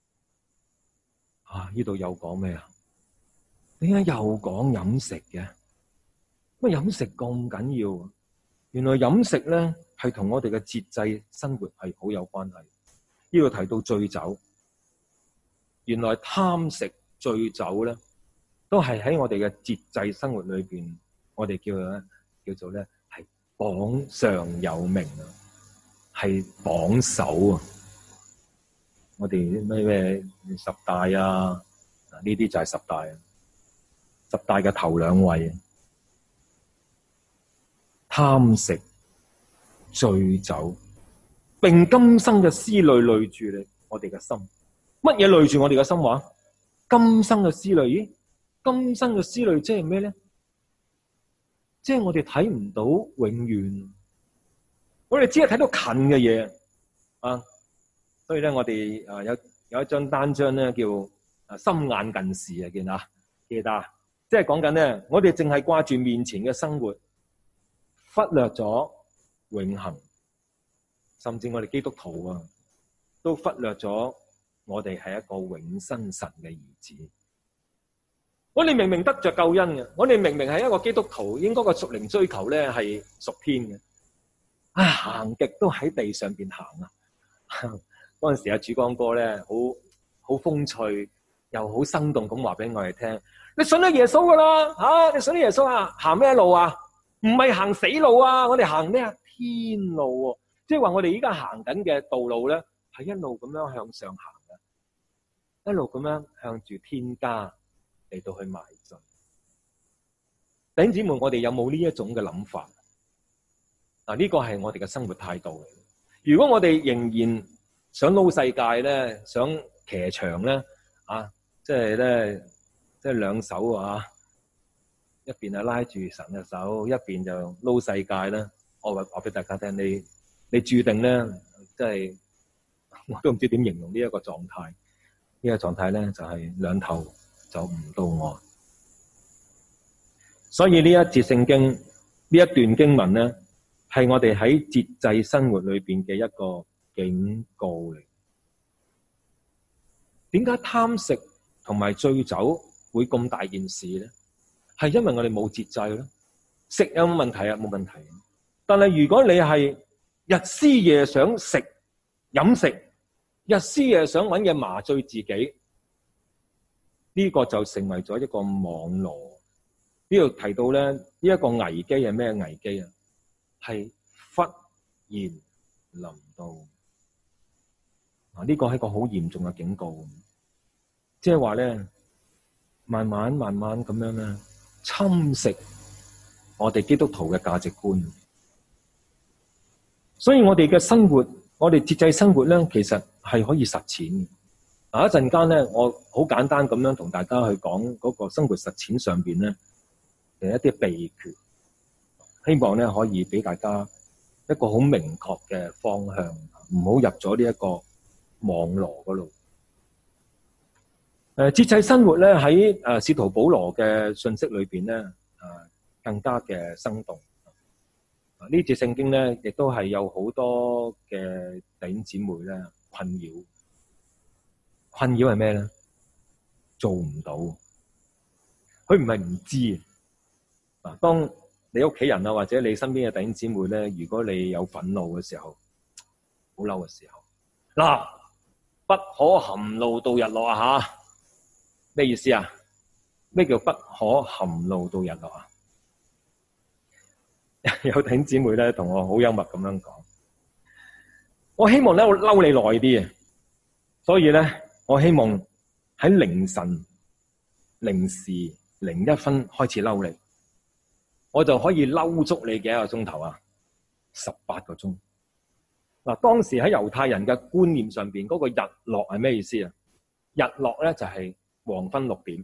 啊！呢度又講咩啊？點解又講飲食嘅？乜飲食咁緊要啊？原來飲食咧係同我哋嘅節制生活係好有關係。呢度提到醉酒，原來貪食醉酒咧都係喺我哋嘅節制生活裏邊我哋叫咧叫做咧係榜上有名啊，係榜首啊！我哋咩咩十大啊，呢啲就係十大啊，十大嘅頭兩位，貪食、醉酒，並今生嘅思慮累住你我哋嘅心。乜嘢累住我哋嘅心話？今生嘅思慮，咦？今生嘅思慮即係咩咧？即係我哋睇唔到永遠，我哋只係睇到近嘅嘢啊！所以咧，我哋啊有有一張單張咧叫啊心眼近視啊，見啊記得啊，即係講緊咧，我哋淨係掛住面前嘅生活，忽略咗永恆，甚至我哋基督徒啊，都忽略咗我哋係一個永生神嘅兒子。我哋明明得着救恩嘅，我哋明明係一個基督徒，應該個屬靈追求咧係屬天嘅，啊行極都喺地上邊行啊！嗰陣時阿主光哥咧，好好風趣又好生動咁話俾我哋聽：你信咗耶穌噶啦，吓、啊、你信咗耶穌啊，行咩路啊？唔係行死路啊，我哋行咩啊？天路喎、啊，即係話我哋依家行緊嘅道路咧，係一路咁樣向上行嘅，一路咁樣向住天家嚟到去邁進。弟兄姊妹，我哋有冇呢一種嘅諗法？嗱，呢個係我哋嘅生活態度嚟。如果我哋仍然想撈世界咧，想騎牆咧，啊，即係咧，即係兩手啊，一邊係拉住神嘅手，一邊就撈世界咧。我話話俾大家聽，你你注定咧，即係我都唔知點形容呢一個狀態。呢個狀態咧就係兩頭就唔到岸。所以呢一節聖經，呢一段經文咧，係我哋喺節制生活裏邊嘅一個警告嚟。點解貪食同埋醉酒會咁大件事咧？係因為我哋冇節制咯。食有冇問題啊？冇問題。但係如果你係日思夜想食飲食，日思夜想揾嘢麻醉自己，呢個就成為咗一個網羅。呢度提到咧，呢一個危機係咩危機啊？係忽然臨到。啊！呢個係一個好嚴重嘅警告，即係話咧，慢慢慢慢咁樣咧，侵蝕我哋基督徒嘅價值觀。所以我哋嘅生活，我哋節制生活咧，其實係可以實踐嘅。啊，一陣間咧，我好簡單咁樣同大家去講嗰個生活實踐上邊咧嘅一啲秘訣，希望咧可以俾大家一個好明確嘅方向，唔好入咗呢一個網羅嗰度。誒，節制生活咧喺誒使徒保羅嘅信息裏邊咧，誒更加嘅生動。呢節聖經咧，亦都係有好多嘅弟兄姊妹咧困擾。困擾係咩咧？做唔到。佢唔係唔知。嗱，當你屋企人啊，或者你身邊嘅弟兄姊妹咧，如果你有憤怒嘅時候，好嬲嘅時候，嗱，不可含怒到日落啊！吓，咩意思啊？咩叫不可含怒到日落啊？有弟兄姊妹咧同我好幽默咁樣講，我希望咧我嬲你耐啲啊，所以咧我希望喺凌晨零時零一分開始嬲你，我就可以嬲足你幾個鐘頭啊？十八個鐘。嗱，當時喺猶太人嘅觀念上邊，嗰個日落係咩意思啊？日落咧就係黃昏六點。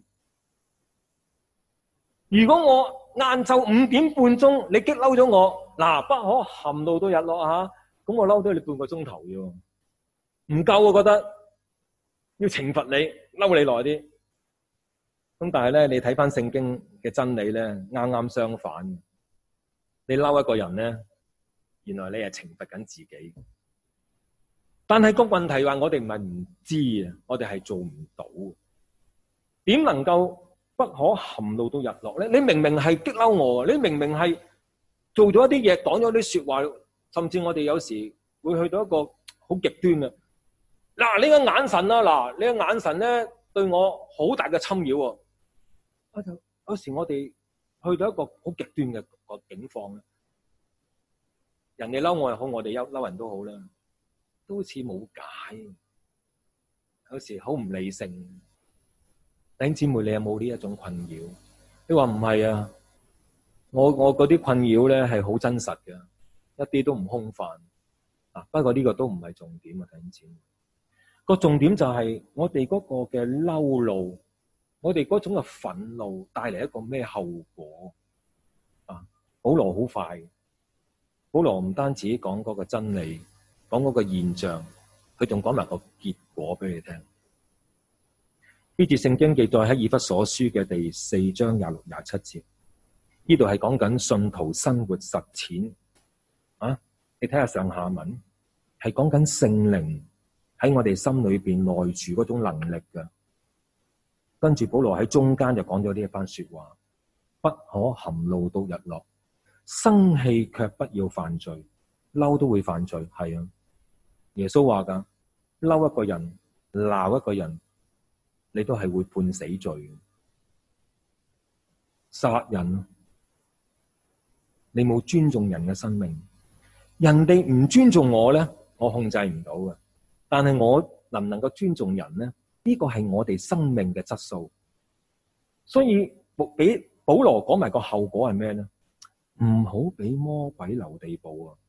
如果我晏晝五點半鐘，你激嬲咗我，嗱，不可含怒到日落吓，咁我嬲咗你半個鐘頭啫，唔夠我覺得要懲罰你，嬲你耐啲。咁但係咧，你睇翻聖經嘅真理咧，啱啱相反。你嬲一個人咧，原來你係懲罰緊自己。但係個問題話，我哋唔係唔知啊，我哋係做唔到。點能夠不可含怒到日落咧？你明明係激嬲我，你明明係做咗一啲嘢，講咗啲說話，甚至我哋有時會去到一個好極端嘅。嗱，你個眼神啊，嗱，你個眼神咧對我好大嘅侵擾啊！就有時我哋去到一個好極端嘅個境況咧，人哋嬲我又好，我哋嬲嬲人都好啦，都好似冇解，有時好唔理性。弟兄姊妹，你有冇呢一種困擾？你話唔係啊？我我嗰啲困擾咧係好真實嘅，一啲都唔空泛啊。不過呢個都唔係重點啊，弟兄姊妹。個重點就係我哋嗰個嘅嬲怒，我哋嗰種嘅憤怒帶嚟一個咩後果啊？保羅好快，保羅唔單止講嗰個真理，講嗰個現象，佢仲講埋個結果俾你聽。呢節聖經記載喺以弗所書嘅第四章廿六廿七節，呢度係講緊信徒生活實踐啊！你睇下上下文，係講緊聖靈喺我哋心裏邊內住嗰種能力嘅。跟住保羅喺中間就講咗呢一番說話：不可含怒到日落，生氣卻不要犯罪。嬲都會犯罪，係啊！耶穌話噶，嬲一個人，鬧一個人，你都係會判死罪。殺人，你冇尊重人嘅生命，人哋唔尊重我咧，我控制唔到嘅。但係我能唔能夠尊重人咧？呢個係我哋生命嘅質素。所以俾保羅講埋個後果係咩咧？唔好俾魔鬼留地步啊！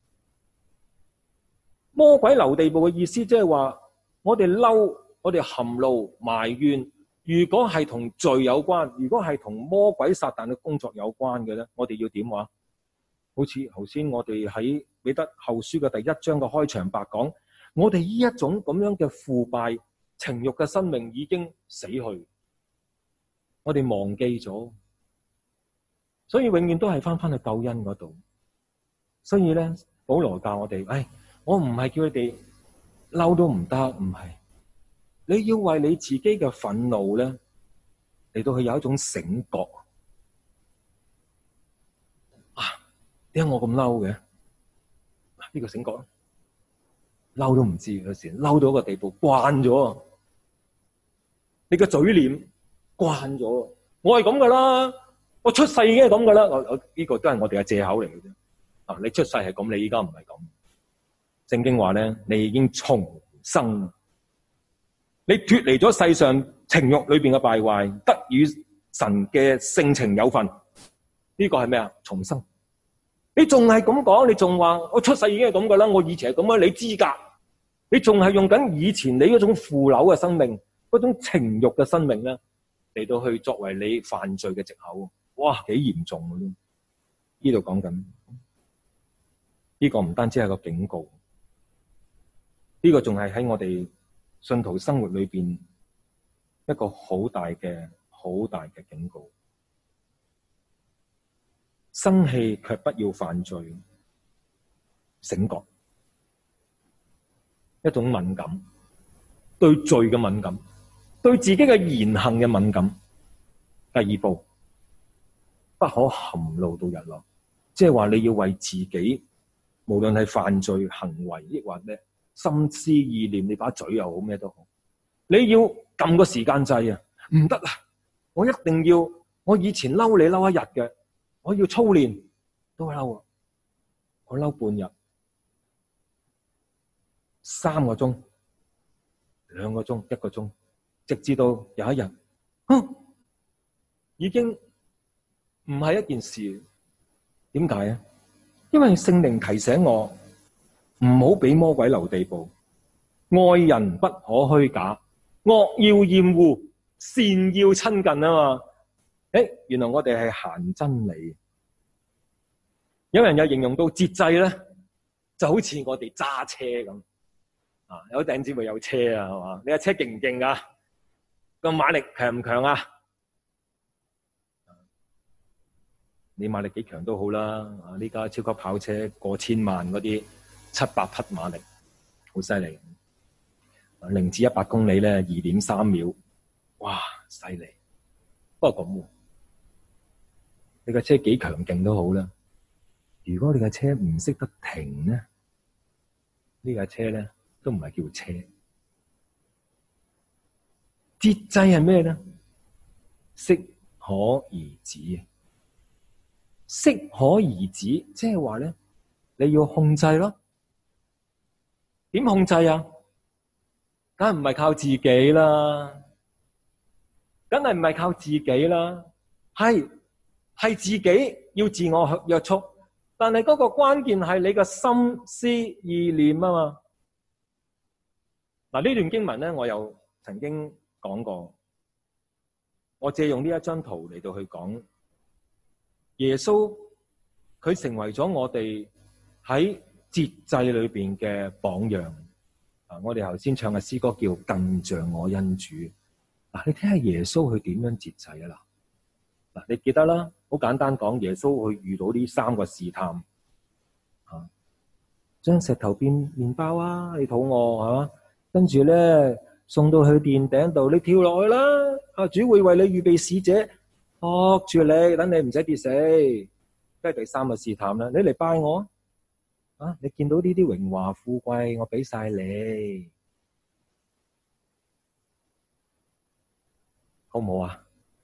魔鬼留地步嘅意思即係話，我哋嬲，我哋含怒埋怨，如果係同罪有關，如果係同魔鬼撒旦嘅工作有關嘅咧，我哋要點話？好似頭先我哋喺彼得後書嘅第一章嘅開場白講，我哋呢一種咁樣嘅腐敗情慾嘅生命已經死去，我哋忘記咗，所以永遠都係翻翻去救恩嗰度。所以咧，保羅教我哋，誒，我唔係叫你哋嬲都唔得，唔係。你要為你自己嘅憤怒咧嚟到去有一種醒覺啊！點解我咁嬲嘅？呢個醒覺嬲都唔知，有時嬲到一個地步慣咗，你個嘴臉慣咗。我係咁噶啦，我出世已經係咁噶啦。我我呢個都係我哋嘅借口嚟嘅啫。啊，你出世係咁，你依家唔係咁。聖經話咧，你已經重生。你脫離咗世上情慾裏邊嘅敗壞，得與神嘅性情有份。呢個係咩啊？重生。你仲係咁講？你仲話我出世已經係咁噶啦？我以前係咁啊？你資格？你仲係用緊以前你嗰種腐朽嘅生命，嗰種情慾嘅生命咧，嚟到去作為你犯罪嘅藉口？哇，幾嚴重嘅呢？呢度講緊呢個唔單止係個警告，呢個仲係喺我哋信徒生活裏邊一個好大嘅好大嘅警告。生氣卻不要犯罪，醒覺，一種敏感，對罪嘅敏感，對自己嘅言行嘅敏感。第二步，不可含怒到日落，即係話你要為自己，無論係犯罪行為抑或咩心思意念，你把嘴又好咩都好，你要撳個時間掣啊！唔得啊！我一定要，我以前嬲你嬲一日嘅，我要操練都嬲啊！我嬲半日、三個鐘、兩個鐘、一個鐘，直至到有一日，哼，已經唔係一件事。點解啊？因為聖靈提醒我唔好俾魔鬼留地步，愛人不可虛假，惡要厭惡，善要親近啊嘛。誒，原來我哋係行真理。有人又形容到節制咧，就好似我哋揸車咁啊。有頂姊妹有車啊，係嘛？你架車勁唔勁啊？個馬力強唔強啊？你馬力幾強都好啦。啊，呢家超級跑車過千萬嗰啲七百匹馬力，好犀利。零至一百公里咧，二點三秒，哇，犀利！不過咁，你架車幾強勁都好啦。如果你架車唔識得停咧，呢架車咧都唔係叫車。節制係咩咧？適可而止。 適可而止，即係話咧，你要控制咯。點控制啊？梗係唔係靠自己啦，梗係唔係靠自己啦，係係自己要自我約束，但係嗰個關鍵係你嘅心思意念啊嘛。嗱，呢段經文咧，我又曾經講過，我借用呢一張圖嚟到去講，耶穌佢成為咗我哋喺節制裏邊嘅榜樣。啊，我哋頭先唱嘅詩歌叫更像我恩主。嗱，你睇下耶穌佢點樣節制啊？嗱，嗱，你記得啦，好簡單講，耶穌去遇到呢三個試探，啊，將石頭變麵包啊，你肚餓係嘛？跟住咧送到去殿頂度，你跳落去啦，啊，主會為你預備使者，托住你，等你唔使跌死。跟住第三個試探啦，你嚟拜我啊！你見到呢啲榮華富貴，我俾晒你，好唔好啊？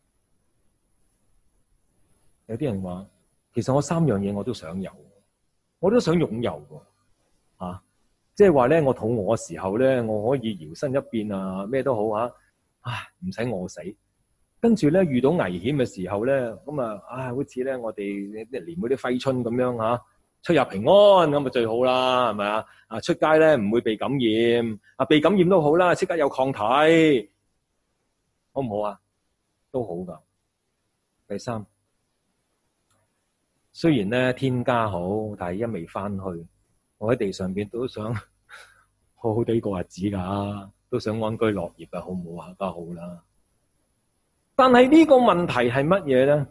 有啲人話，其實我三樣嘢我都想有，我都想擁有喎，啊！即係話咧，我肚餓嘅時候咧，我可以搖身一變啊，咩都好啊，唉，唔使餓死。跟住咧，遇到危險嘅時候咧，咁啊，唉，好似咧我哋連嗰啲揮春咁樣吓，出入平安咁啊最好啦，係咪啊？啊，出街咧唔會被感染，啊被感染都好啦，即刻有抗體，好唔好啊？都好噶。第三，雖然咧天家好，但係一未翻去。我喺地上邊都想好好地過日子噶，都想安居樂業啊，好唔好啊？梗係好啦。但係呢個問題係乜嘢咧？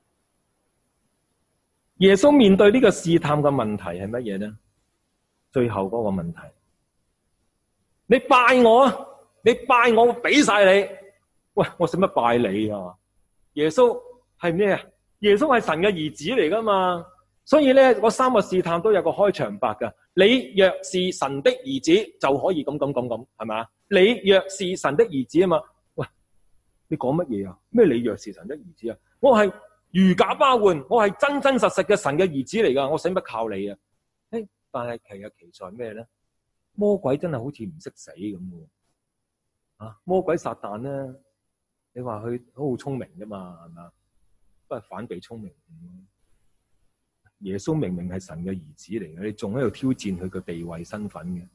耶穌面對呢個試探嘅問題係乜嘢咧？最後嗰個問題，你拜我啊！你拜我，我俾晒你。喂，我使乜拜你啊？耶穌係咩啊？耶穌係神嘅兒子嚟噶嘛？所以咧，嗰三個試探都有個開場白噶。你若是神的兒子，就可以咁咁咁咁，係咪？你若是神的兒子啊嘛？喂，你講乜嘢啊？咩你若是神的兒子啊？我係如假包換，我係真真實實嘅神嘅兒子嚟噶，我使乜靠你啊？誒，但係其實其在咩咧？魔鬼真係好似唔識死咁喎。啊，魔鬼撒旦咧，你話佢好聰明噶嘛？係咪？都係反被聰明。耶穌明明係神嘅兒子嚟嘅，你仲喺度挑戰佢嘅地位身份嘅。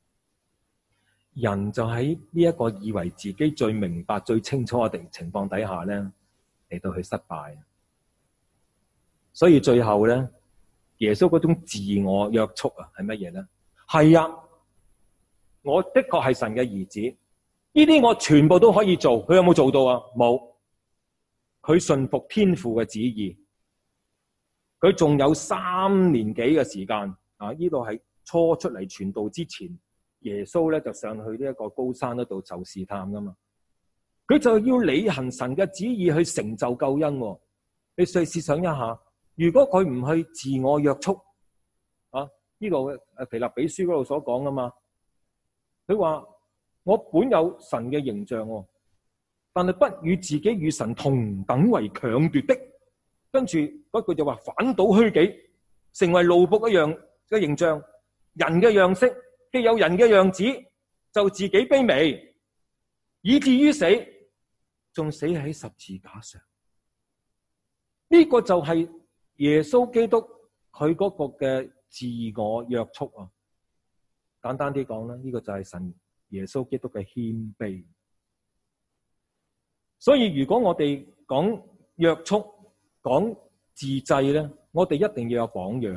人就喺呢一個以為自己最明白、最清楚嘅情況底下咧，嚟到去失敗。所以最後咧，耶穌嗰種自我約束啊，係乜嘢咧？係啊，我的確係神嘅兒子，呢啲我全部都可以做。佢有冇做到啊？冇。佢順服天父嘅旨意。佢仲有三年幾嘅時間啊！呢度係初出嚟傳道之前，耶穌咧就上去呢一個高山嗰度受試探噶嘛。佢就要履行神嘅旨意去成就救恩。你試試想一下，如果佢唔去自我約束啊，呢度誒腓立比書嗰度所講噶嘛，佢話我本有神嘅形象，但係不與自己與神同等為強奪的。跟住嗰句就話反倒虛己，成為奴僕一樣嘅形象，人嘅樣式，既有人嘅樣子，就自己卑微，以至於死，仲死喺十字架上。呢個就係耶穌基督佢嗰個嘅自我約束啊。簡單啲講啦，呢個就係神耶穌基督嘅謙卑。所以如果我哋講約束，講自制咧，我哋一定要有榜樣。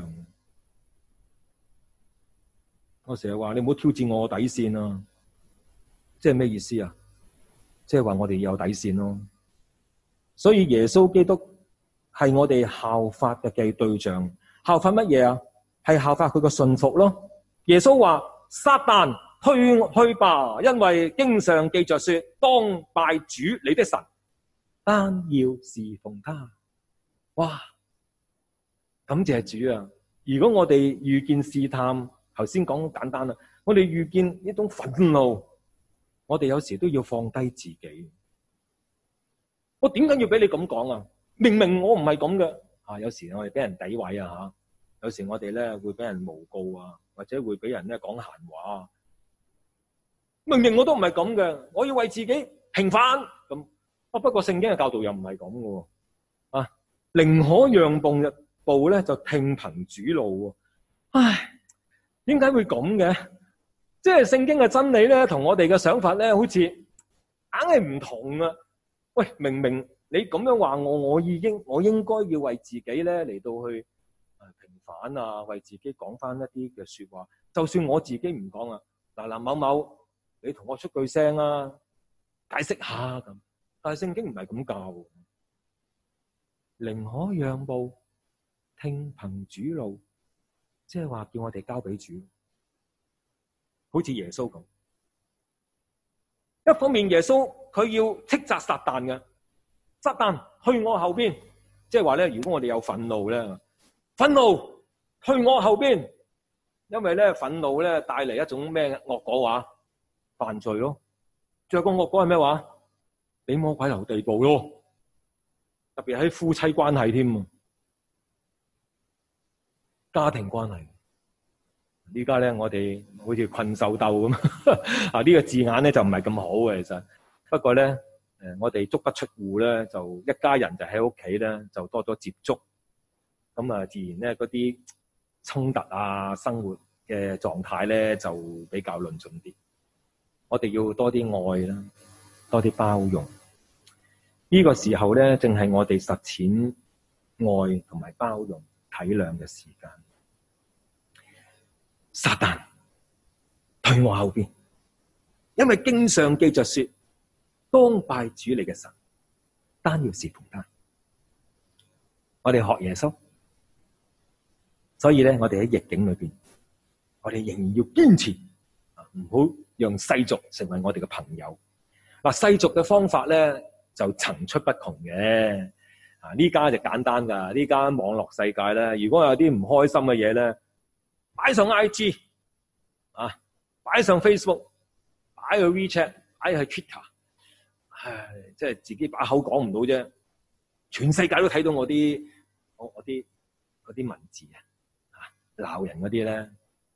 我成日話你唔好挑戰我嘅底線啊，即係咩意思啊？即係話我哋有底線咯。所以耶穌基督係我哋效法嘅對象。效法乜嘢啊？係效法佢個順服咯。耶穌話：撒旦退去吧，因為經上記着說，當拜主你的神，單要侍奉他。哇！感謝主啊！如果我哋遇見試探，頭先講好簡單啦，我哋遇見一種憤怒，我哋有時都要放低自己。我點解要俾你咁講啊？明明我唔係咁嘅， 啊，有時我哋俾人詆毀啊嚇，有時我哋咧會俾人誣告啊，或者會俾人咧講閒話啊。明明我都唔係咁嘅，我要為自己平反咁。啊，不過聖經嘅教導又唔係咁嘅喎。啊，寧可讓步嘅步咧，就聽憑主怒喎。唉，點解會咁嘅？即係聖經嘅真理咧，同我哋嘅想法咧，好似硬係唔同啊！喂，明明你咁樣話我，我已經我應該要為自己咧嚟到去平反啊，為自己講翻一啲嘅說話。就算我自己唔講啊，嗱嗱某某，你同我出句聲啊，解釋下咁。但係聖經唔係咁教，寧可讓步，聽憑主怒，即係話叫我哋交俾主。好似耶穌咁，一方面耶穌佢要斥責撒旦嘅，撒旦去我後邊，即係話咧，如果我哋有憤怒咧，憤怒去我後邊，因為咧憤怒咧帶嚟一種咩惡果話，犯罪咯。仲有個惡果係咩話？俾魔鬼留地步咯，特別喺夫妻關係添，家庭關係。依家咧，我哋好似困獸鬥咁啊！呢個字眼咧就唔係咁好嘅，其實。不過咧，誒，我哋足不出戶咧，就一家人就喺屋企咧，就多咗接觸。咁啊，自然咧嗰啲衝突啊，生活嘅狀態咧就比較論盡啲。我哋要多啲愛啦，多啲包容。呢個時候咧，正係我哋實踐愛同埋包容、體諒嘅時間。撒旦退我後邊，因為經上記着說，當拜主你嘅神，單要侍奉他。我哋學耶穌，所以咧，我哋喺逆境裏邊，我哋仍然要堅持，唔好讓世俗成為我哋嘅朋友。嗱，世俗嘅方法咧就層出不窮嘅。啊，呢家就簡單噶，呢家網絡世界咧，如果有啲唔開心嘅嘢咧，擺上 I G 啊，擺上 Facebook， 擺去 WeChat， 擺去 Twitter， 唉，即係自己把口講唔到啫，全世界都睇到我啲我我啲嗰啲文字啊，鬧人嗰啲咧，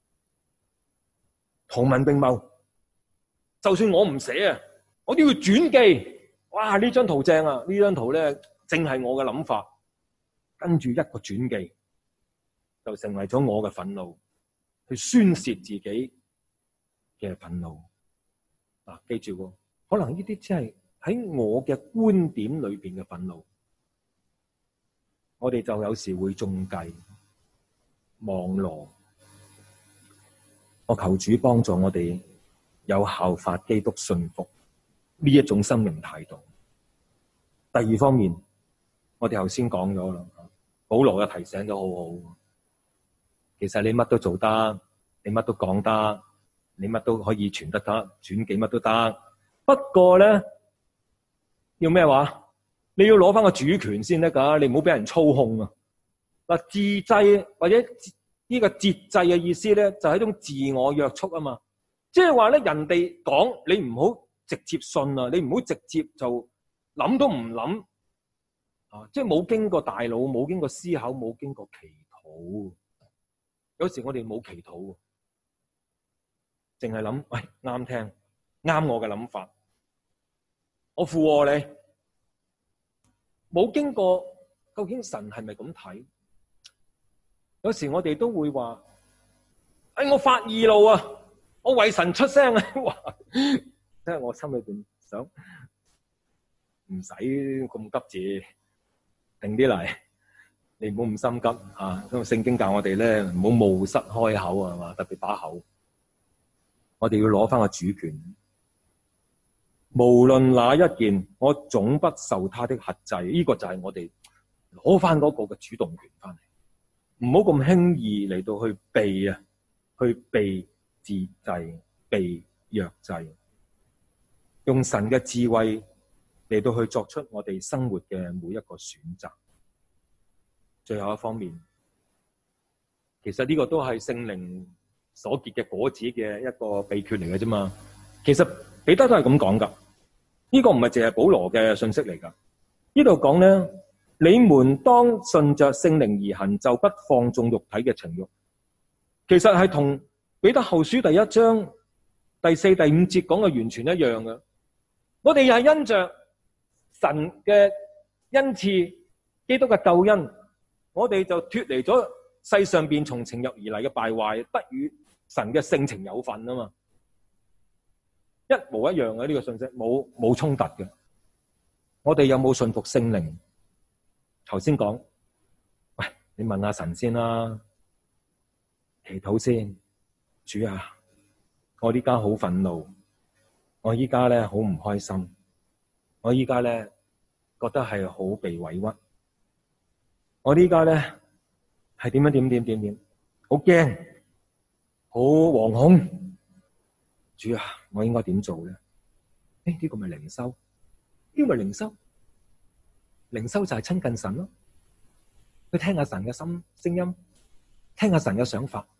圖文並茂。就算我唔寫啊，我都要轉寄。哇！呢張圖正啊，呢張圖咧正係我嘅諗法，跟住一個轉寄，就成為咗我嘅憤怒。去宣泄自己嘅憤怒啊！記住，可能呢啲只係喺我嘅觀點裏邊嘅憤怒，我哋就有時會中計、網羅。我求主幫助我哋有效法基督信服呢一種生命態度。第二方面，我哋頭先講咗啦，保羅嘅提醒都好好。其實你乜都做得，你乜都講得，你乜都可以傳得得，轉記乜都得。不過咧，要咩話？你要攞翻個主權先得噶，你唔好俾人操控啊！嗱，自制或者呢個節制嘅意思咧，就係一種自我約束啊嘛。即係話咧，人哋講你唔好直接信啊，你唔好直接就諗都唔諗啊！即係冇經過大腦，冇經過思考，冇經過祈禱。有時我哋冇祈禱，淨係諗，喂，啱聽，啱我嘅諗法，我附和你，冇經過，究竟神係咪咁睇？有時我哋都會話，哎，我發義怒啊，我為神出聲啊，即係我心裏邊想，唔使咁急住，定啲嚟。你唔好咁心急啊！因為聖經教我哋咧，唔好冒失開口啊嘛，特別把口。我哋要攞翻個主權，無論哪一件，我總不受他的轄制。呢、這個就係我哋攞翻嗰個嘅主動權翻嚟，唔好咁輕易嚟到去避啊，去避自制、避約制，用神嘅智慧嚟到去作出我哋生活嘅每一個選擇。最後一方面，其實呢個都係聖靈所結嘅果子嘅一個秘訣嚟嘅啫嘛。其實彼得都係咁講噶，呢個唔係淨係保羅嘅信息嚟噶。呢度講咧， 你們當順着聖靈而行，就不放縱肉體嘅情慾。其實係同彼得後書第一章第四、第五節講嘅完全一樣嘅。我哋又係因着神嘅恩賜、基督嘅救恩，我哋就脫離咗世上邊從情慾而嚟嘅敗壞，得與神嘅性情有份啊嘛。一模一樣嘅呢個信息，冇冇衝突嘅。我哋有冇信服聖靈？頭先講，喂，你問下神先啦，祈禱先。主啊，我依家好憤怒，我依家咧好唔開心，我依家咧覺得係好被委屈，我依家咧係點樣點點點點，好驚，好惶恐。主啊，我應該點做咧？誒，呢個咪靈修？呢個咪靈修？靈修就係親近神咯，去聽下神嘅心聲音，聽下神嘅想法。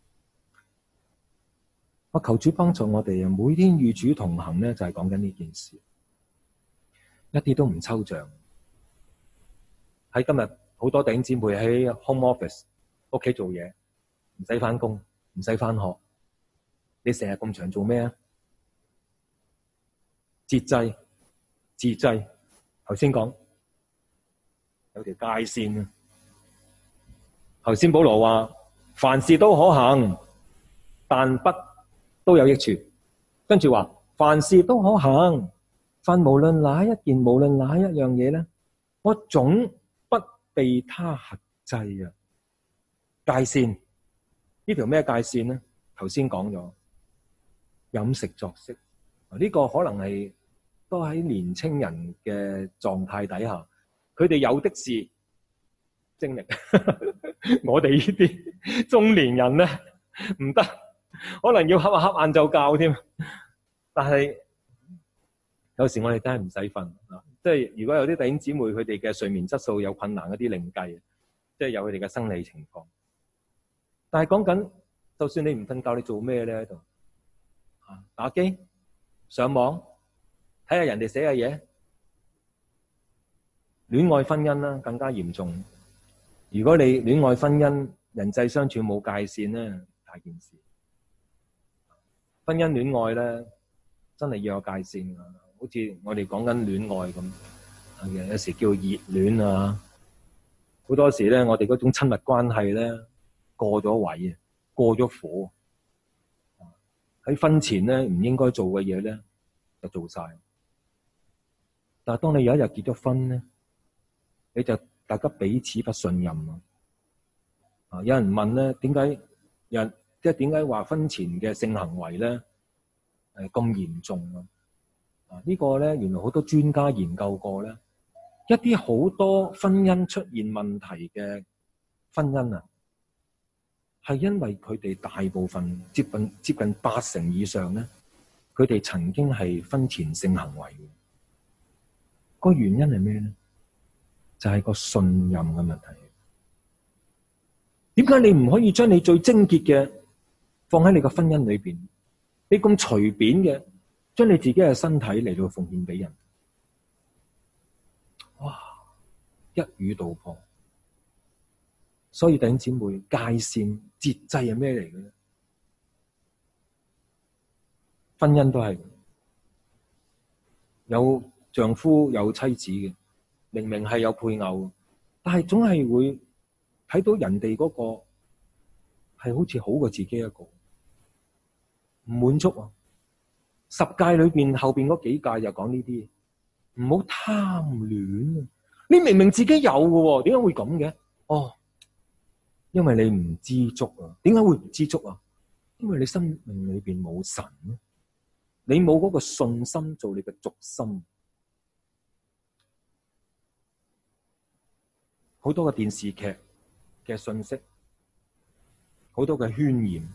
我求主幫助我哋啊！每天與主同行咧，就係講緊呢件事，一啲都唔抽象。喺今日好多弟兄姊妹喺 home office 屋企做嘢，唔使翻工，唔使翻學，你成日咁長做咩啊？節制、自制。頭先講有條界線啊。頭先保羅話：凡事都可行，但不都有益處。跟住話：凡事都可行，凡無論哪一件，無論哪一樣嘢咧，我總不被他轄制啊！界線呢條咩界線咧？頭先講咗飲食作息，呢、這個可能係都喺年青人嘅狀態底下，佢哋有的是精力。我哋呢啲中年人咧唔得，可能要瞌下瞌晏晝覺添。但係有時我哋真係唔使瞓啊！即係如果有啲弟兄姊妹佢哋嘅睡眠質素有困難嗰啲另計，即係有佢哋嘅生理情況。但係講緊，就算你唔瞓覺，你做咩咧喺度？啊，打機、上網、睇下人哋寫嘅嘢，戀愛婚姻啦更加嚴重。如果你戀愛婚姻人際相處冇界線咧，大件事。婚姻戀愛咧，真係要有界線噶。好似我哋講緊戀愛咁，有時叫熱戀啊。好多時咧，我哋嗰種親密關係咧過咗位啊，過咗火。喺婚前咧唔應該做嘅嘢咧，就做晒。但係當你有一日結咗婚咧，你就大家彼此不信任啊！啊，有人問咧，點解人即係點解話婚前嘅性行為咧誒咁嚴重啊？啊，呢個咧原來好多專家研究過咧，一啲好多婚姻出現問題嘅婚姻啊，係因為佢哋大部分接近接近八成以上咧，佢哋曾經係婚前性行為嘅。個原因係咩咧？就係個信任嘅問題。點解你唔可以將你最貞潔嘅放喺你個婚姻裏邊？你咁隨便嘅將你自己嘅身體嚟到奉獻俾人，哇！一語道破。所以弟兄姊妹，界線節制係咩嚟嘅咧？婚姻都係有丈夫有妻子嘅。明明係有配偶，但係總係會睇到人哋嗰個係好似好過自己一個，唔滿足啊！十誡裏邊後邊嗰幾誡就講呢啲，唔好貪戀啊！你明明自己有嘅，點解會咁嘅？哦，因為你唔知足啊！點解會唔知足啊？因為你生命裏邊冇神，你冇嗰個信心做你嘅軸心。好多嘅電視劇嘅信息，好多嘅渲染，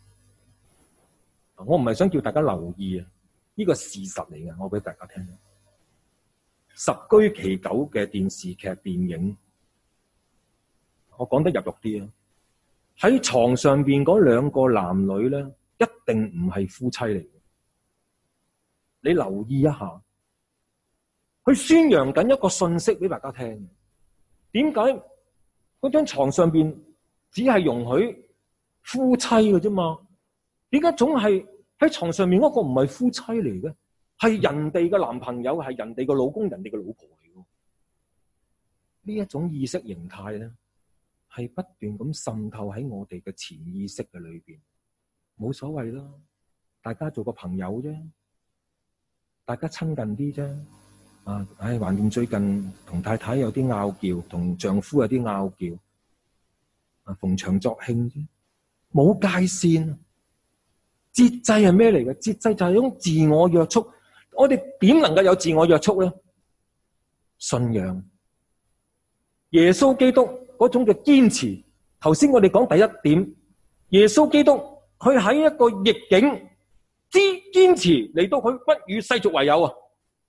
我唔係想叫大家留意啊，呢個事實嚟嘅，我俾大家聽。十居其九嘅電視劇、電影，我講得入肉啲啊，喺床上邊嗰兩個男女咧，一定唔係夫妻嚟嘅。你留意一下，佢宣揚緊一個信息俾大家聽。 點解嗰張床上邊只係容許夫妻嘅啫嘛？點解總係喺床上面嗰個唔係夫妻嚟嘅，係人哋嘅男朋友，係人哋嘅老公，人哋嘅老婆嚟嘅？呢一種意識形態咧，係不斷咁滲透喺我哋嘅潛意識嘅裏邊。冇所謂啦，大家做個朋友啫，大家親近啲啫。啊，唉，橫掂最近同太太有啲拗撬，同丈夫有啲拗撬，啊，逢場作興啫，冇界線。節制係咩嚟嘅？節制就係一種自我約束。我哋點能夠有自我約束咧？信仰耶穌基督嗰種嘅堅持。頭先我哋講第一點，耶穌基督佢喺一個逆境之堅持嚟到，佢不與世俗為友啊！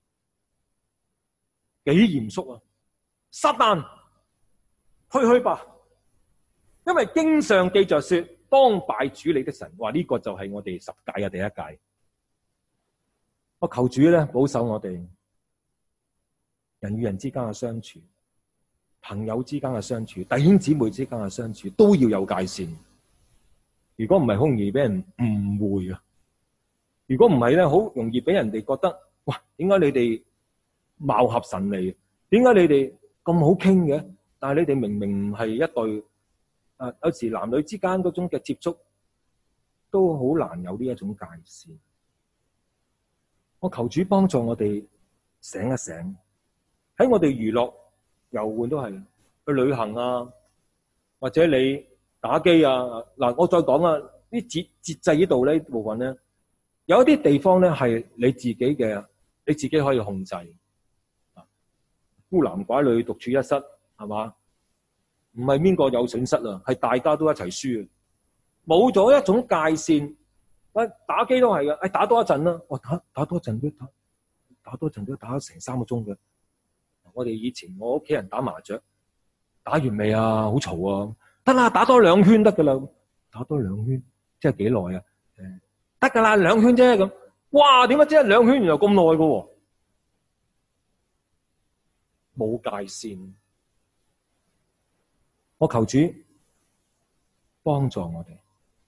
幾嚴肅啊！撒旦去去吧，因為經上記着說，當拜主你的神。話呢個就係我哋十誡嘅第一誡。我求主咧保守我哋人與人之間嘅相處，朋友之間嘅相處，弟兄姊妹之間嘅相處都要有界線。如果唔係，好容易俾人誤會啊！如果唔係咧，好容易俾人哋覺得，哇，點解你哋貌合神離？點解你哋咁好傾嘅？但係你哋明明唔係一對，啊，有時男女之間嗰種嘅接觸都好難有呢一種界線。我求主幫助我哋醒一醒，喺我哋娛樂遊玩都係去旅行啊，或者你打機啊。嗱，我再講啊，啲節節制呢度呢部分咧，有一啲地方咧係你自己嘅，你自己可以控制。孤男寡女獨處一室，係嘛？唔係邊個有損失啊？係大家都一齊輸啊！冇咗一種界線。喂，打機都係嘅，誒，打多一陣啦，我打打多陣都打，打多陣都打咗成三個鐘嘅。我哋以前我屋企人打麻雀，打完未啊？好嘈啊！得啦，打多兩圈得噶啦，打多兩圈，即係幾耐啊？誒，得噶啦，兩圈啫咁。哇，點解即係兩圈原來咁耐噶？冇界線，我求主幫助我哋。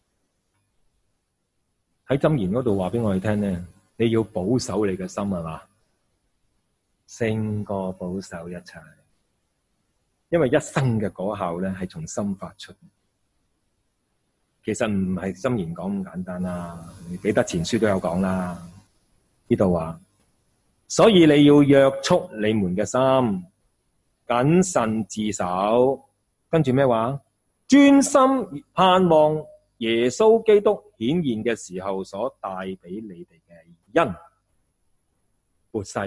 喺箴言嗰度話俾我哋聽咧，你要保守你嘅心係嘛，勝過保守一切，因為一生嘅果效咧係從心發出。其實唔係箴言講咁簡單啦，彼得前書都有講啦。呢度話，所以你要約束你們嘅心，謹慎自守。跟住咩話？專心盼望耶穌基督顯現嘅時候所帶俾你哋嘅恩。末世，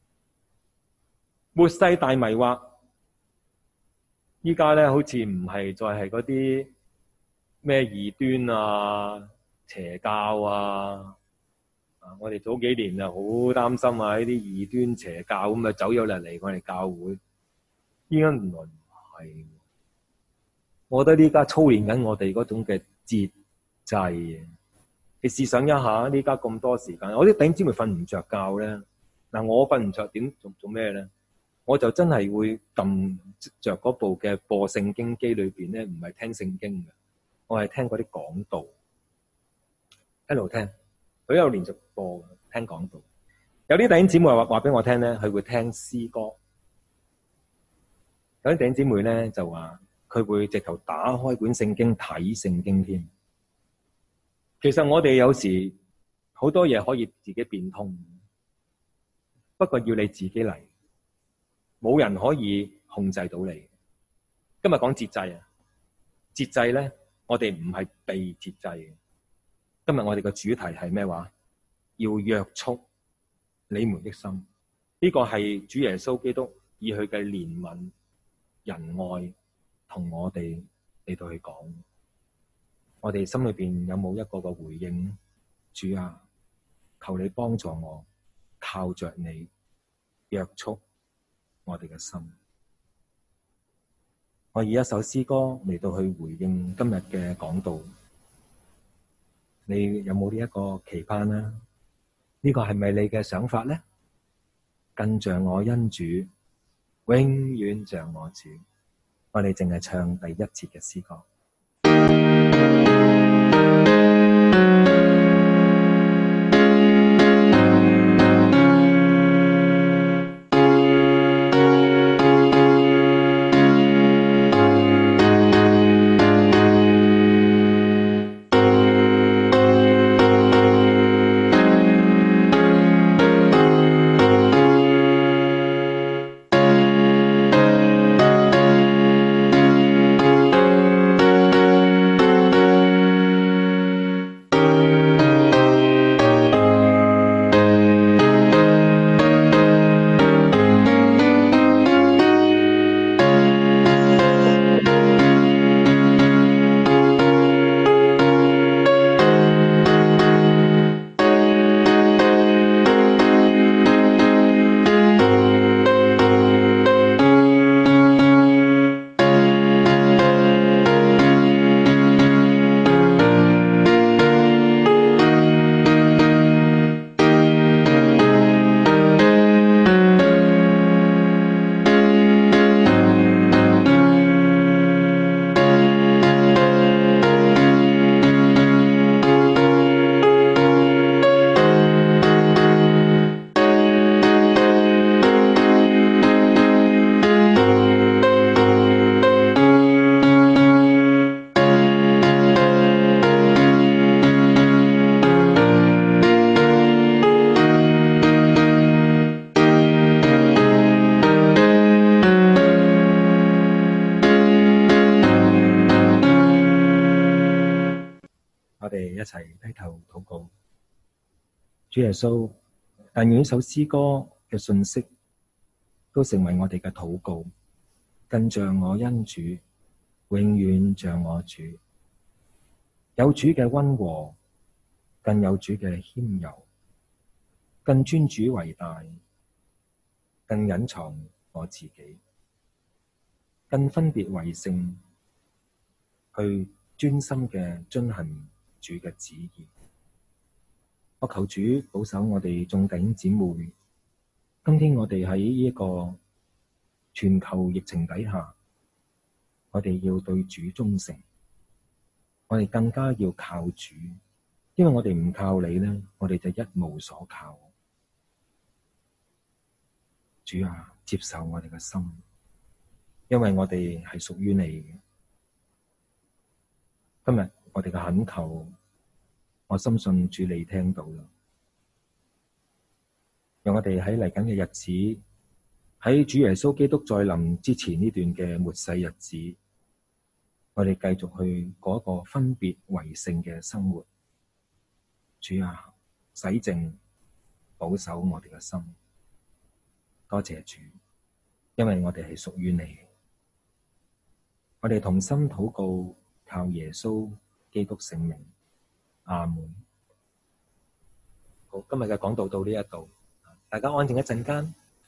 末世大迷惑，依家咧好似唔係再係嗰啲咩異端啊、邪教啊。啊，我哋早幾年就好擔心啊，呢啲異端邪教咁啊走咗嚟嚟我哋教會。依家原來唔係，我覺得呢家操練緊我哋嗰種嘅節制。你試想一下，呢家咁多時間，我啲弟兄姊妹瞓唔着覺咧。嗱，我瞓唔着點做做咩咧？我就真係會撳着嗰部嘅播聖經機裏邊咧，唔係聽聖經嘅，我係聽嗰啲講道，一路聽，佢有連續播聽講道。有啲弟兄姊妹話話俾我聽咧，佢會聽詩歌。有啲弟兄姊妹咧就話佢會直頭打開本聖經睇聖經添。其實我哋有時好多嘢可以自己變通，不過要你自己嚟，冇人可以控制到你。今日講節制啊，節制咧，我哋唔係被節制嘅。今日我哋嘅主題係咩話？要約束你們的心。呢個係主耶穌基督以佢嘅憐憫、仁愛同我哋嚟到去講。我哋心裏邊有冇一個個回應？主啊，求你幫助我，靠着你約束我哋嘅心。我以一首詩歌嚟到去回應今日嘅講道。你有冇呢一個期盼呢？呢、呢個係咪你嘅想法呢？跟着我恩主，永遠像我主。 我哋淨係唱第一節嘅詩歌。我哋一齊低頭禱告。主耶穌，但願呢首詩歌嘅信息都成為我哋嘅禱告，更像我恩主，永遠像我主。有主嘅溫和，更有主嘅謙柔，更尊主為大，更隱藏我自己，更分別為聖，去專心嘅遵行主嘅旨意。我求主保守我哋眾弟兄姊妹。今天我哋喺呢一個全球疫情底下，我哋要對主忠誠，我哋更加要靠主，因為我哋唔靠你呢，我哋就一無所靠。主啊，接受我哋嘅心，因為我哋係屬於你嘅。今日我哋嘅懇求，我深信主你聽到啦。讓我哋喺嚟緊嘅日子，喺主耶穌基督再臨之前呢段嘅末世日子，我哋繼續去過一個分別為聖嘅生活。主啊，洗淨保守我哋嘅心。多謝主，因為我哋係屬於你。我哋同心禱告，靠耶穌基督聖名。阿門。好，今日嘅講道到呢一度，大家安靜一陣間。